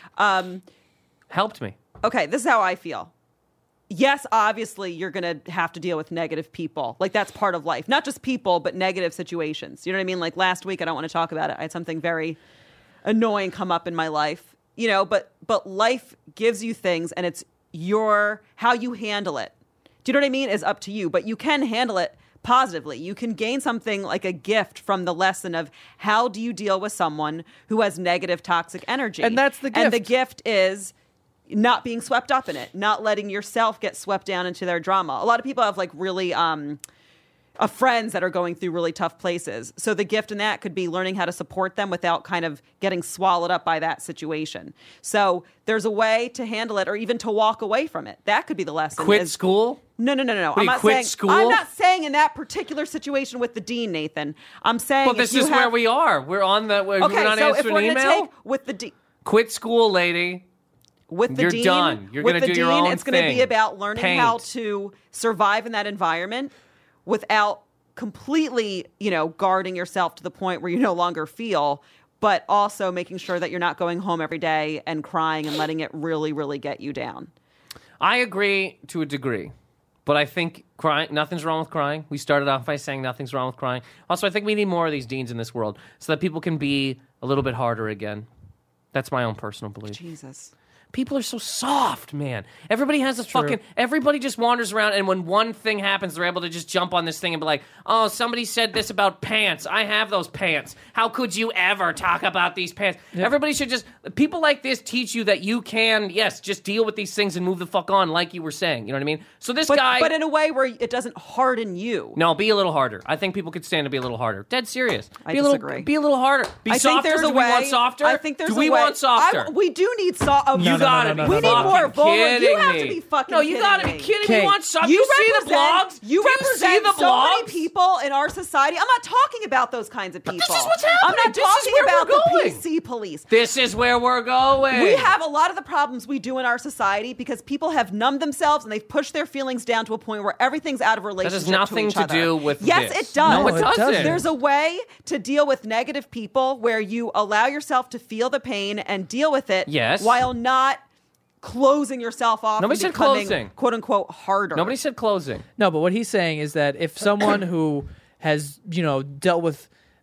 Helped me. Okay, this is how I feel. Yes, obviously, you're going to have to deal with negative people. Like, that's part of life. Not just people, but negative situations. You know what I mean? Like, last week, I don't want to talk about it. I had something very annoying come up in my life. But life gives you things, and it's how you handle it. Do you know what I mean? Is up to you. But you can handle it positively. You can gain something like a gift from the lesson of how do you deal with someone who has negative, toxic energy. And that's the And the gift. gift is not being swept up in it, not letting yourself get swept down into their drama. A lot of people have like really friends that are going through really tough places. So the gift in that could be learning how to support them without kind of getting swallowed up by that situation. So there's a way to handle it or even to walk away from it. That could be the lesson. Quit school? No. you quit school? I'm not saying in that particular situation with the dean, Nathan. I'm saying Well, this is where we are. We're on the. We're Okay, not so if answering we're going to email. take with the dean. Quit school, lady. With the You're dean, done. You're with gonna the do your dean, own it's going to thing. be about learning how Paint. to survive in that environment without completely, guarding yourself to the point where you no longer feel, but also making sure that you're not going home every day and crying and letting it really, really get you down. I agree to a degree, but I think crying. Nothing's wrong with crying. We started off by saying nothing's wrong with crying. Also, I think we need more of these deans in this world so that people can be a little bit harder again. That's my own personal belief. Jesus. People are so soft, man. Everybody has a everybody just wanders around, and when one thing happens, they're able to just jump on this thing and be like, oh, somebody said this about pants. I have those pants. How could you ever talk about these pants? Yep. Everybody should people like this teach you that you can, yes, just deal with these things and move the fuck on, like you were saying. You know what I mean? So this guy... But in a way where it doesn't harden you. No, be a little harder. I think people could stand to be a little harder. Dead serious. I be disagree. Be a little harder. Be I softer. think there's a Do way. we want softer? I think there's Do a we way. want softer? We do need soft. You gotta be. We need more vulnerable. You have to me. be fucking No, you kidding gotta me. be kidding me. Kate, You want soft? You see the blogs? You Do represent see the so many blogs? people in our society. I'm not talking about those kinds of people. this is what's I'm happening. not This is talking where about we're the going. PC police. This is where we're going. We have a lot of the problems we do in our society because people have numbed themselves and they've pushed their feelings down to a point where everything's out of relationship has nothing each to other. do with Yes, this. it does. No, it doesn't. There's a way to deal with negative people where you allow yourself to feel the pain and deal with it Yes. while not closing yourself off Nobody and said becoming, closing. quote unquote, harder. Nobody said closing. No, but what he's saying is that if someone who has, dealt with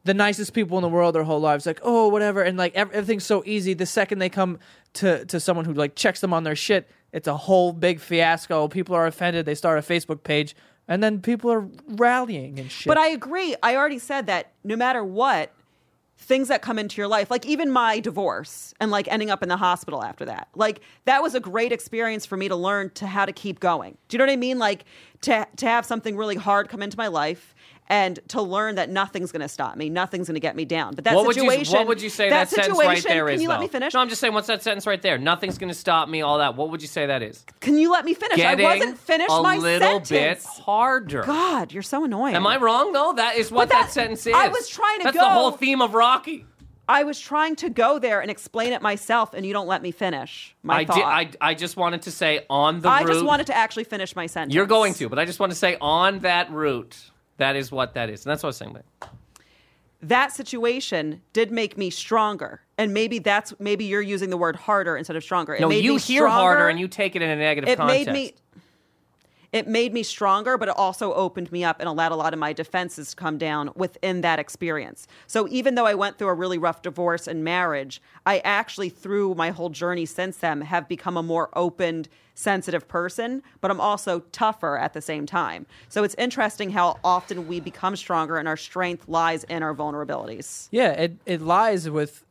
the nicest people in the world their whole lives, like, oh, whatever, and like everything's so easy. The second they come to someone who like checks them on their shit, it's a whole big fiasco. People are offended. They start a Facebook page, and then people are rallying and shit. But I agree. I already said that no matter what, things that come into your life, like even my divorce and like ending up in the hospital after that, like that was a great experience for me to learn to how to keep going. Do you know what I mean? Like to have something really hard come into my life and to learn that nothing's going to stop me, nothing's going to get me down. But that situation, what would you say that sentence right there is? Can you though? let me finish? No, I'm just saying, what's that sentence right there? Nothing's going to stop me. All that. What would you say that is? Can you let me finish? Getting I wasn't finished my sentence. A little bit harder. God, you're so annoying. Am I wrong though? That is what that sentence is. I was trying to That's go. the whole theme of Rocky. I was trying to go there and explain it myself, and you don't let me finish my thought. I just wanted to say on the route. I just wanted to actually finish my sentence. You're going to, but I just want to say on that route, that is what that is. And that's what I was saying. That situation did make me stronger. And maybe you're using the word harder instead of stronger. No, you hear harder and you take it in a negative context. It made me stronger, but it also opened me up and allowed a lot of my defenses to come down within that experience. So even though I went through a really rough divorce and marriage, I actually, through my whole journey since then, have become a more open, sensitive person, but I'm also tougher at the same time. So it's interesting how often we become stronger and our strength lies in our vulnerabilities. Yeah, it lies with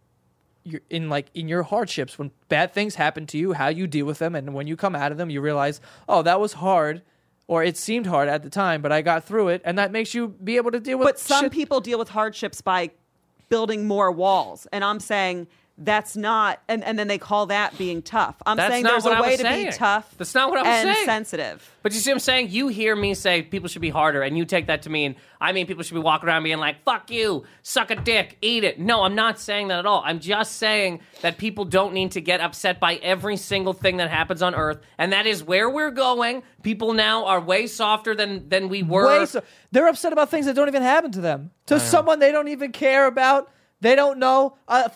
in your hardships, when bad things happen to you, how you deal with them, and when you come out of them, you realize, oh, that was hard, or it seemed hard at the time, but I got through it, and that makes you be able to deal with. But some people deal with hardships by building more walls, and I'm saying that's not, and then they call that being tough. I'm saying there's a way to be tough. That's not what I was saying. And sensitive. But you see what I'm saying? You hear me say people should be harder, and you take that to mean, people should be walking around being like, fuck you, suck a dick, eat it. No, I'm not saying that at all. I'm just saying that people don't need to get upset by every single thing that happens on Earth, and that is where we're going. People now are way softer than we were. They're upset about things that don't even happen to them. To someone they don't even care about. They don't know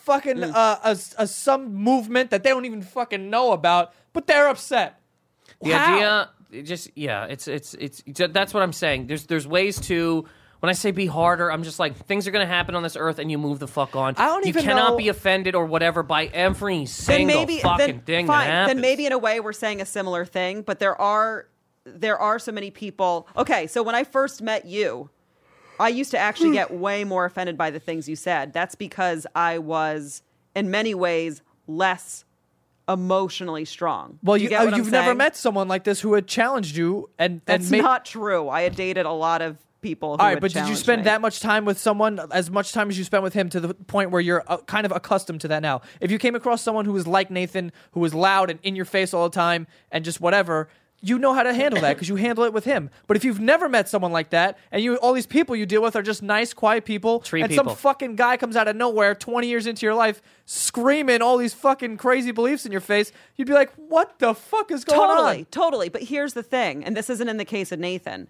some movement that they don't even fucking know about, but they're upset. The idea, it's that's what I'm saying. There's ways to. When I say be harder, I'm just like, things are going to happen on this earth, and you move the fuck on. You cannot be offended or whatever by every single fucking thing that happens. Then maybe in a way we're saying a similar thing, but there are so many people. Okay, so when I first met you, I used to actually get way more offended by the things you said. That's because I was, in many ways, less emotionally strong. Well, you've never met someone like this who had challenged you, and that's not true. I had dated a lot of people who all right, but did you spend that much time with someone, as much time as you spent with him, to the point where you're kind of accustomed to that now? If you came across someone who was like Nathan, who was loud and in your face all the time and just whatever, you know how to handle that because you handle it with him. But if you've never met someone like that, and all these people you deal with are just nice, quiet people, some fucking guy comes out of nowhere 20 years into your life screaming all these fucking crazy beliefs in your face, you'd be like, what the fuck is going on? Totally. But here's the thing, and this isn't in the case of Nathan.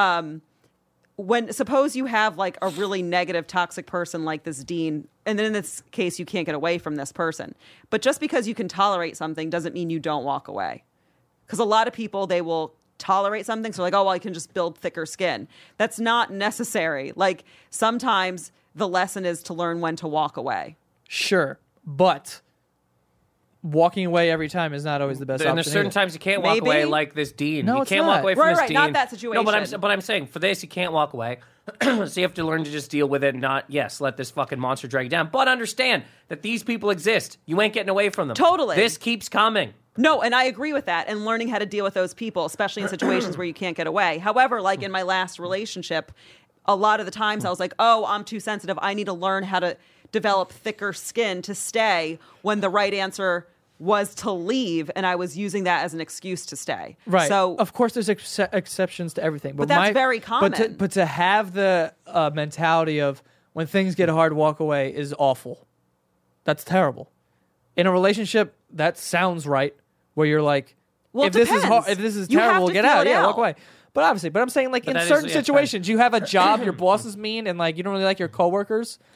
Suppose you have like a really negative, toxic person like this Dean, and then in this case, you can't get away from this person. But just because you can tolerate something doesn't mean you don't walk away. Because a lot of people, they will tolerate something. So like, oh, well, I can just build thicker skin. That's not necessary. Like sometimes the lesson is to learn when to walk away. Sure. But walking away every time is not always the best option. And there's certain times you can't walk away like this Dean. No, you can't walk away from this Dean. Not that situation. No, but I'm saying for this, you can't walk away. So you have to learn to just deal with it and not, let this fucking monster drag you down. But understand that these people exist. You ain't getting away from them. Totally. This keeps coming. No, and I agree with that, and learning how to deal with those people, especially in situations where you can't get away. However, like in my last relationship, a lot of the times I was like, oh, I'm too sensitive. I need to learn how to develop thicker skin to stay, when the right answer was to leave, and I was using that as an excuse to stay. Right. So, of course, there's exceptions to everything. But that's very common. But to have the mentality of when things get hard, walk away is awful. That's terrible. In a relationship, that sounds right. Where you're like, if this is terrible, get out. Yeah, walk away. But I'm saying like in certain situations, you have a job, your boss is mean, and like you don't really like your coworkers.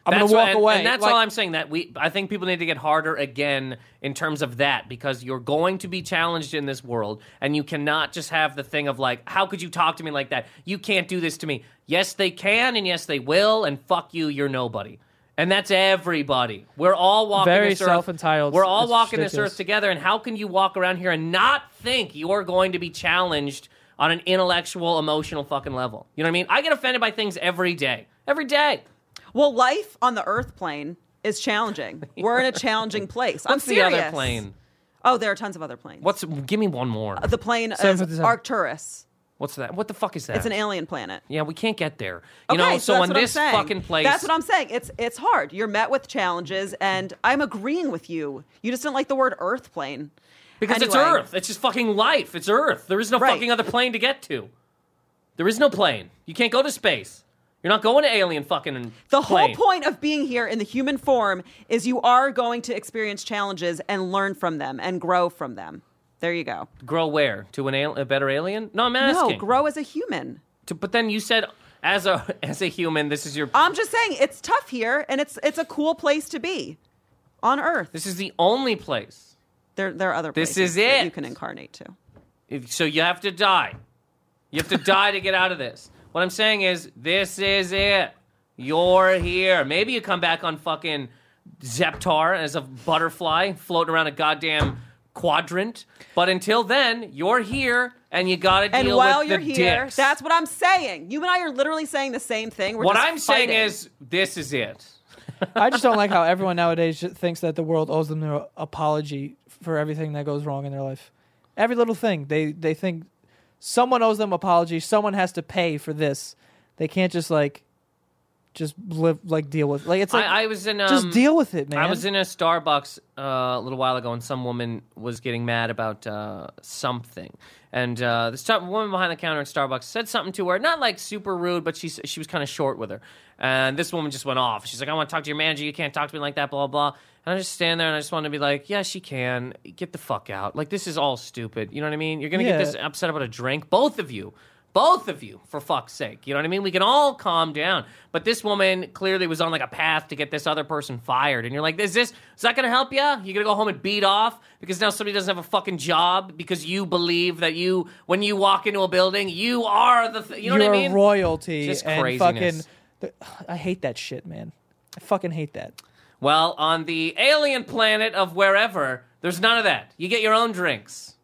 I'm going to walk away. And that's Like- all I'm saying. I think people need to get harder again in terms of that, because you're going to be challenged in this world, and you cannot just have the thing of like, how could you talk to me like that? You can't do this to me. Yes, they can, and yes, they will, and fuck you, you're nobody. And that's everybody. We're all walking Very this earth. self-entitled. We're all It's walking this ridiculous. earth together, and how can you walk around here and not think you're going to be challenged on an intellectual, emotional fucking level? You know what I mean? I get offended by things every day. Every day. Well, life on the Earth plane is challenging. We're in a challenging place. I'm What's the serious. other plane? Oh, there are tons of other planes. Give me one more. The plane is 757. Arcturus. What's that? What the fuck is that? It's an alien planet. Yeah, we can't get there. You Okay, know, so that's when what I'm this saying. fucking place. That's what I'm saying. It's hard. You're met with challenges, and I'm agreeing with you. You just didn't like the word Earth plane. Because it's Anyway. Earth. It's just fucking life. It's Earth. There is no Right. fucking other plane to get to. There is no plane. You can't go to space. You're not going to alien fucking The plane. whole point of being here in the human form is you are going to experience challenges and learn from them and grow from them. There you go. Grow where? To a better alien? No, I'm asking. No, grow as a human. But then you said, as a human, this is your. I'm just saying it's tough here, and it's a cool place to be on Earth. This is the only place. There are other This places is that it. you can incarnate to. So you have to die. You have to die to get out of this. What I'm saying is, this is it. You're here. Maybe you come back on fucking Zeptar as a butterfly floating around a goddamn quadrant. But until then, you're here, and you got to deal And while with you're the here, dicks. that's what I'm saying. You and I are literally saying the same thing. We're What just I'm saying fighting. is, this is it. I just don't like how everyone nowadays just thinks that the world owes them an apology for everything that goes wrong in their life. Every little thing. They think someone owes them an apology. Someone has to pay for this. They can't just live, deal with. Like, it's like, I was in just deal with it, man. I was in a Starbucks a little while ago, and some woman was getting mad about something. And this woman behind the counter at Starbucks said something to her, not like super rude, but she was kind of short with her. And this woman just went off. She's like, I want to talk to your manager. You can't talk to me like that, blah, blah, blah. And I just stand there, and I just want to be like, yeah, she can. Get the fuck out. Like, this is all stupid. You know what I mean? You're going to get Yeah. this upset about a drink. Both of you, for fuck's sake. You know what I mean? We can all calm down. But this woman clearly was on like a path to get this other person fired. And you're like, is that going to help you? You're going to go home and beat off because now somebody doesn't have a fucking job because you believe that when you walk into a building, you are you know You're what I mean? royalty. Just and craziness. I hate that shit, man. I fucking hate that. Well, on the alien planet of wherever, there's none of that. You get your own drinks.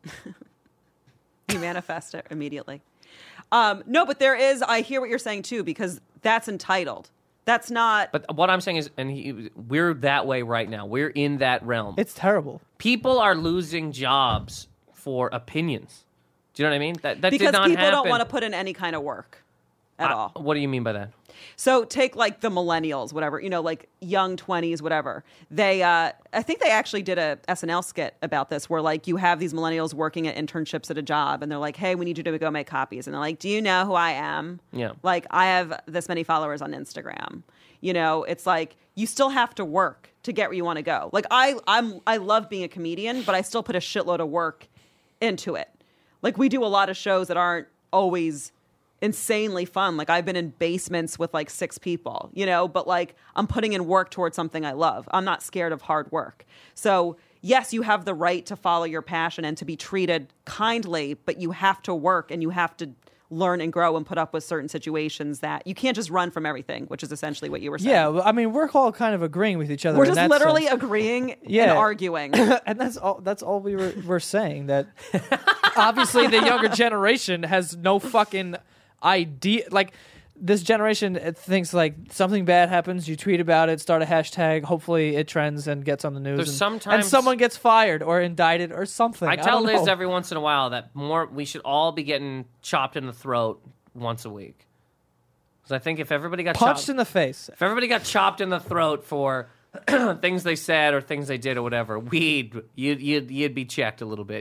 You manifest it immediately. No, but there is. I hear what you're saying too, because that's entitled. That's not. But what I'm saying is, we're that way right now. We're in that realm. It's terrible. People are losing jobs for opinions. Do you know what I mean? That because did not people happen. don't want to put in any kind of work at all. What do you mean by that? So take like the millennials, whatever, like young 20s, whatever. They, I think they actually did a SNL skit about this where like you have these millennials working at internships at a job and they're like, hey, we need you to go make copies. And they're like, do you know who I am? Yeah. Like I have this many followers on Instagram. It's like you still have to work to get where you want to go. Like I love being a comedian, but I still put a shitload of work into it. Like we do a lot of shows that aren't always insanely fun. Like I've been in basements with like 6 people, but like I'm putting in work towards something I love. I'm not scared of hard work. So yes, you have the right to follow your passion and to be treated kindly, but you have to work and you have to learn and grow and put up with certain situations that you can't just run from everything, which is essentially what you were saying. Yeah, well, I mean, we're all kind of agreeing with each other. We're in just that literally sense. agreeing Yeah. and arguing. And that's all we're saying. That obviously the younger generation has no fucking idea. Like this generation thinks like something bad happens, you tweet about it, start a hashtag, hopefully it trends and gets on the news. There's and sometimes- someone gets fired or indicted or something. I tell don't Liz know. every once in a while that we should all be getting chopped in the throat once a week. Because I think if everybody got punched chopped, in the face. if everybody got chopped in the throat for things they said or things they did or whatever, you'd be checked a little bit,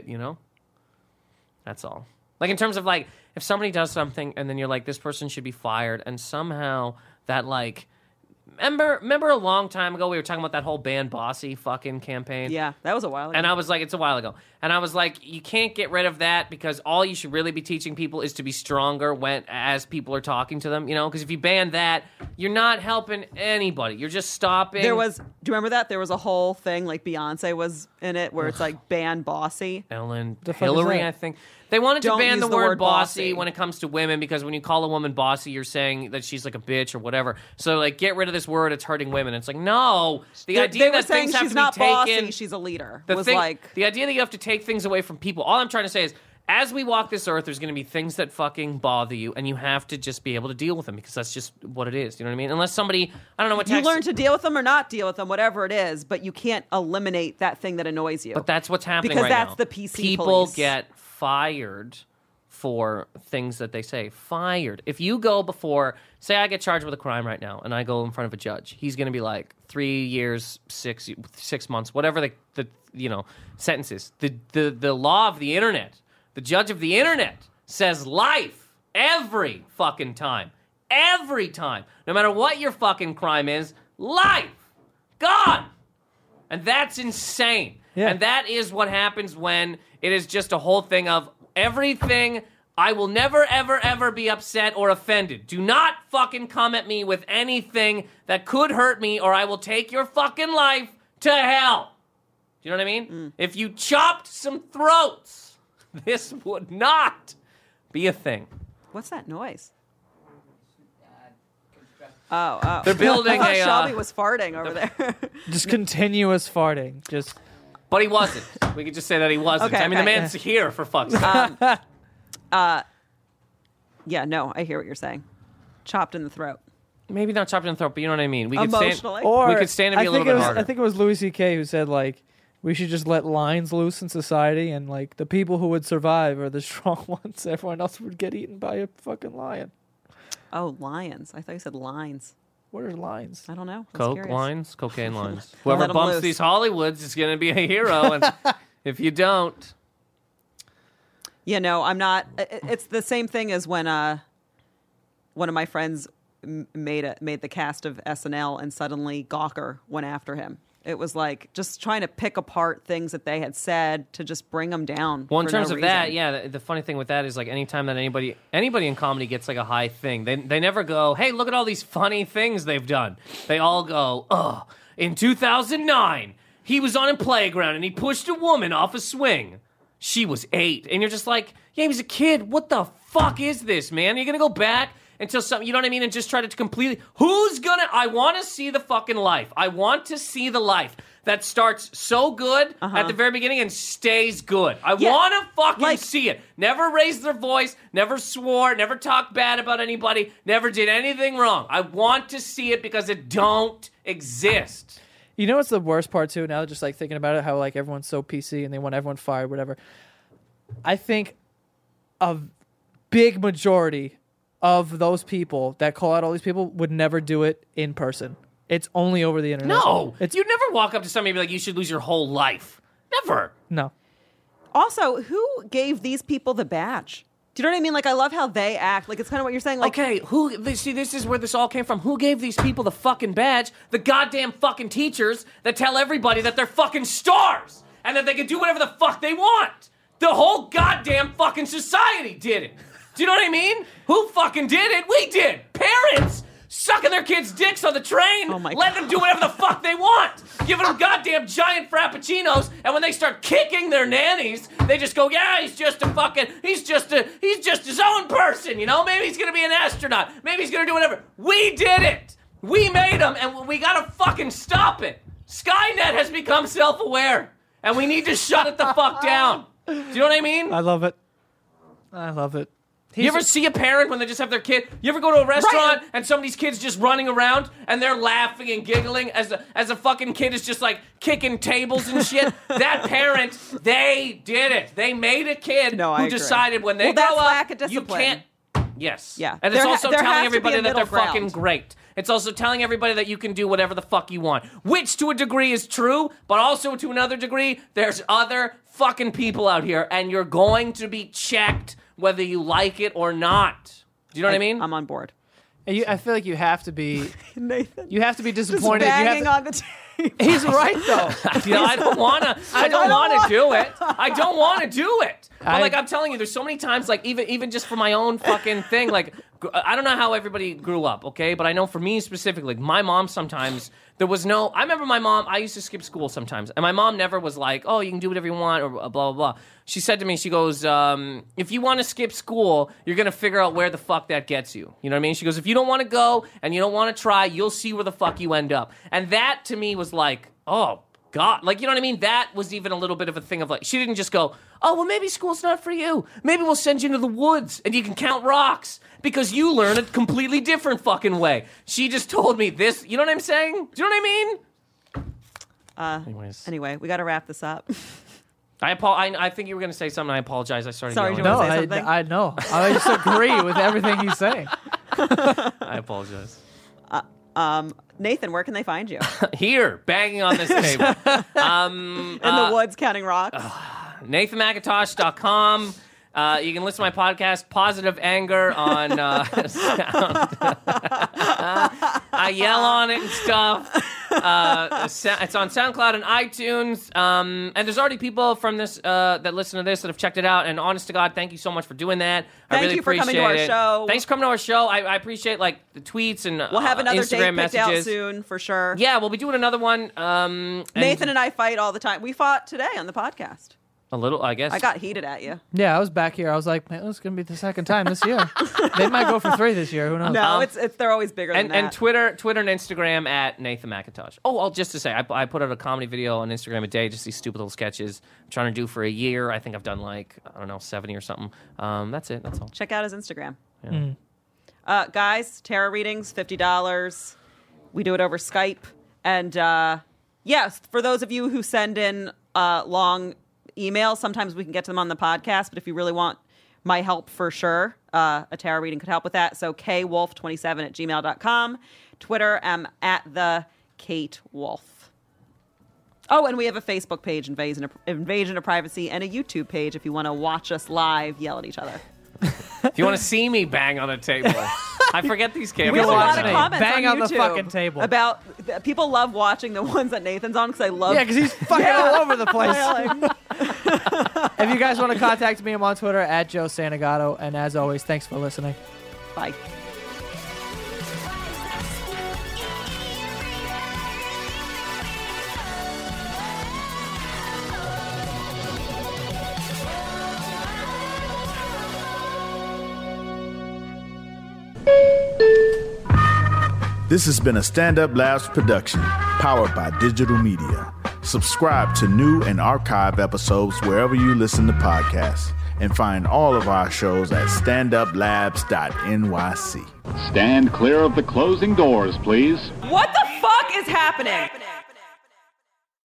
That's all. Like in terms of like if somebody does something and then you're like, this person should be fired, and somehow that like Remember a long time ago we were talking about that whole ban Bossy fucking campaign? Yeah, that was a while ago. And I was like, it's a while ago. And I was like, you can't get rid of that because all you should really be teaching people is to be stronger as people are talking to them, because if you ban that, you're not helping anybody. You're just stopping. do you remember that? There was a whole thing, like Beyonce was in it, where it's like ban Bossy. Ellen, fuck is Hillary, that? I think. They wanted to Don't ban use the word bossy bossy when it comes to women because when you call a woman bossy, you're saying that she's like a bitch or whatever. So, like, get rid of this word. It's hurting women. It's like, no. The idea They were that saying things have she's to be not taken. bossy, she's a leader. The idea that you have to take things away from people. All I'm trying to say is, as we walk this earth, there's going to be things that fucking bother you, and you have to just be able to deal with them because that's just what it is. You know what I mean? Unless somebody, I don't know what you learn to deal with them or not deal with them, whatever it is, but you can't eliminate that thing that annoys you. But that's what's happening because right that's now. the PC People police. get fired for things that they say. Fired. If you go before, say I get charged with a crime right now, and I go in front of a judge, he's going to be like 3 years, 6 months, whatever the sentence is. The law of the internet, the judge of the internet says life every fucking time. Every time. No matter what your fucking crime is, life. Gone. And that's insane. Yeah. And that is what happens when it is just a whole thing of everything. I will never, ever, ever be upset or offended. Do not fucking come at me with anything that could hurt me or I will take your fucking life to hell. Do you know what I mean? If you chopped some throats, this would not be a thing. What's that noise? Oh. They're building I a... thought Shelby was farting over there. Just continuous farting. Just But he wasn't. We could just say that he wasn't. Okay, I mean, the okay. man's here, for fuck's sake. Yeah, no, I hear what you're saying. Chopped in the throat. Maybe not chopped in the throat, but you know what I mean. We could Emotionally. or We could stand and be a little think bit it was, harder. I think it was Louis C.K. who said like we should just let lions loose in society, and like the people who would survive are the strong ones. Everyone else would get eaten by a fucking lion. Oh, lions. I thought you said lines. What are lions? I don't know. I was Coke curious. lines, cocaine lines. Let Whoever 'em bumps loose. these Hollywoods is going to be a hero, and if you don't, Yeah, no, I'm not. It's the same thing as when one of my friends made the cast of SNL, and suddenly Gawker went after him. It was like just trying to pick apart things that they had said to just bring them down. well, in for terms no of that, reason. yeah, the funny thing with that is like anytime that anybody in comedy gets like a high thing, they never go, hey, look at all these funny things they've done. They all go, oh, in 2009, he was on a playground and he pushed a woman off a swing. She was 8. And you're just like, yeah, he was a kid. What the fuck is this, man? You're going to go back until something, you know what I mean? And just try to completely, I want to see the fucking life. I want to see the life that starts so good at the very beginning and stays good. I want to fucking see it. Never raised their voice, never swore, never talked bad about anybody, never did anything wrong. I want to see it because it don't exist. You know what's the worst part too? Now, just like thinking about it, how like everyone's so PC and they want everyone fired, whatever. I think a big majority of those people that call out all these people would never do it in person. It's only over the internet. No, it's you'd never walk up to somebody and be like, you should lose your whole life. Never. no. Also, who gave these people the badge? Do you know what I mean? Like, I love how they act. Like, it's kind of what you're saying. Like, Okay, see, this is where this all came from. Who gave these people the fucking badge? The goddamn fucking teachers that tell everybody that they're fucking stars and that they can do whatever the fuck they want. The whole goddamn fucking society did it. Do you know what I mean? Who fucking did it? We did. Parents sucking their kids' dicks on the train, Oh my letting them do whatever the fuck they want, giving them goddamn giant frappuccinos, and when they start kicking their nannies, they just go, yeah, he's just his own person, you know? Maybe he's gonna be an astronaut. Maybe he's gonna do whatever. We did it. We made him, and we gotta fucking stop it. Skynet has become self-aware, and we need to shut it the fuck down. Do you know what I mean? I love it. I love it. You ever see a parent when they just have their kid? You ever go to a restaurant and some of these kids just running around and they're laughing and giggling as a fucking kid is just like kicking tables and shit? That parent, they did it. They made a kid No, I who agree. decided when they Well, grow that's up, lack of you discipline. can't. Yes. Yeah. And it's There also there telling has to be everybody a that they're middle ground. fucking great. It's also telling everybody that you can do whatever the fuck you want, which to a degree is true, but also to another degree, there's other fucking people out here, and you're going to be checked whether you like it or not. Do you know what I mean? I'm on board. And I feel like you have to be Nathan. You have to be Just disappointed. banging on the table. He's right though. I don't want to. I don't want to do it. I don't want to do it. But like I'm telling you, there's so many times, like even just for my own fucking thing, like I don't know how everybody grew up, okay? But I know for me specifically, like, my mom sometimes there was no. I remember my mom. I used to skip school sometimes, and my mom never was like, "Oh, you can do whatever you want," or blah blah blah. She said to me, she goes, "If you want to skip school, you're gonna figure out where the fuck that gets you." You know what I mean? She goes, "If you don't want to go and you don't want to try, you'll see where the fuck you end up." And that to me was like, oh God, like, you know what I mean? That was even a little bit of a thing of like, she didn't just go, "Oh, well, maybe school's not for you. Maybe we'll send you into the woods and you can count rocks because you learn a completely different fucking way." She just told me this. You know what I'm saying? Do you know what I mean? Anyway, we got to wrap this up. I think you were going to say something. I apologize. I started Sorry, yelling. do you No, wanna say something? I know. I just agree with everything he's saying. I apologize. Nathan, where can they find you? Here, banging on this table. In the woods, counting rocks. NathanMcIntosh.com. You can listen to my podcast, Positive Anger, on Sound. I yell on it and stuff. It's on SoundCloud and iTunes. And there's already people from this that listen to this that have checked it out. And honest to God, thank you so much for doing that. I really you for appreciate coming to our it. show. Thanks for coming to our show. I appreciate like the tweets and We'll have another Instagram date picked out messages soon for sure. Yeah, we'll be doing another one. Nathan and I fight all the time. We fought today on the podcast. A little, I guess. I got heated at you. Yeah, I was back here. I was like, man, it's going to be the second time this year. They might go for 3 this year. Who knows? No, it's they're always bigger than that. And Twitter and Instagram at Nathan McIntosh. Oh, just to say, I put out a comedy video on Instagram a day, just these stupid little sketches I'm trying to do for a year. I think I've done like, I don't know, 70 or something. That's it. That's all. Check out his Instagram. Yeah. Guys, tarot readings, $50. We do it over Skype. And yes, for those of you who send in long emails, sometimes we can get to them on the podcast. But if you really want my help, for sure, a tarot reading could help with that. So kwolf27@gmail.com. Twitter, I'm at the Kate Wolf. Oh, and we have a Facebook page, Invasion of Privacy, and a YouTube page if you want to watch us live yell at each other. If you want to see me bang on a table, I forget these cameras. We have a lot of me. comments Bang on the YouTube fucking table. about people love watching the ones that Nathan's on because I love. Yeah, because he's fucking all over the place. Yelling. If you guys want to contact me, I'm on Twitter at Joe Santagato. And as always, thanks for listening. Bye. This has been a Stand Up Labs production, powered by digital media. Subscribe to new and archive episodes wherever you listen to podcasts, and find all of our shows at standuplabs.nyc. Stand clear of the closing doors, please. What the fuck is happening?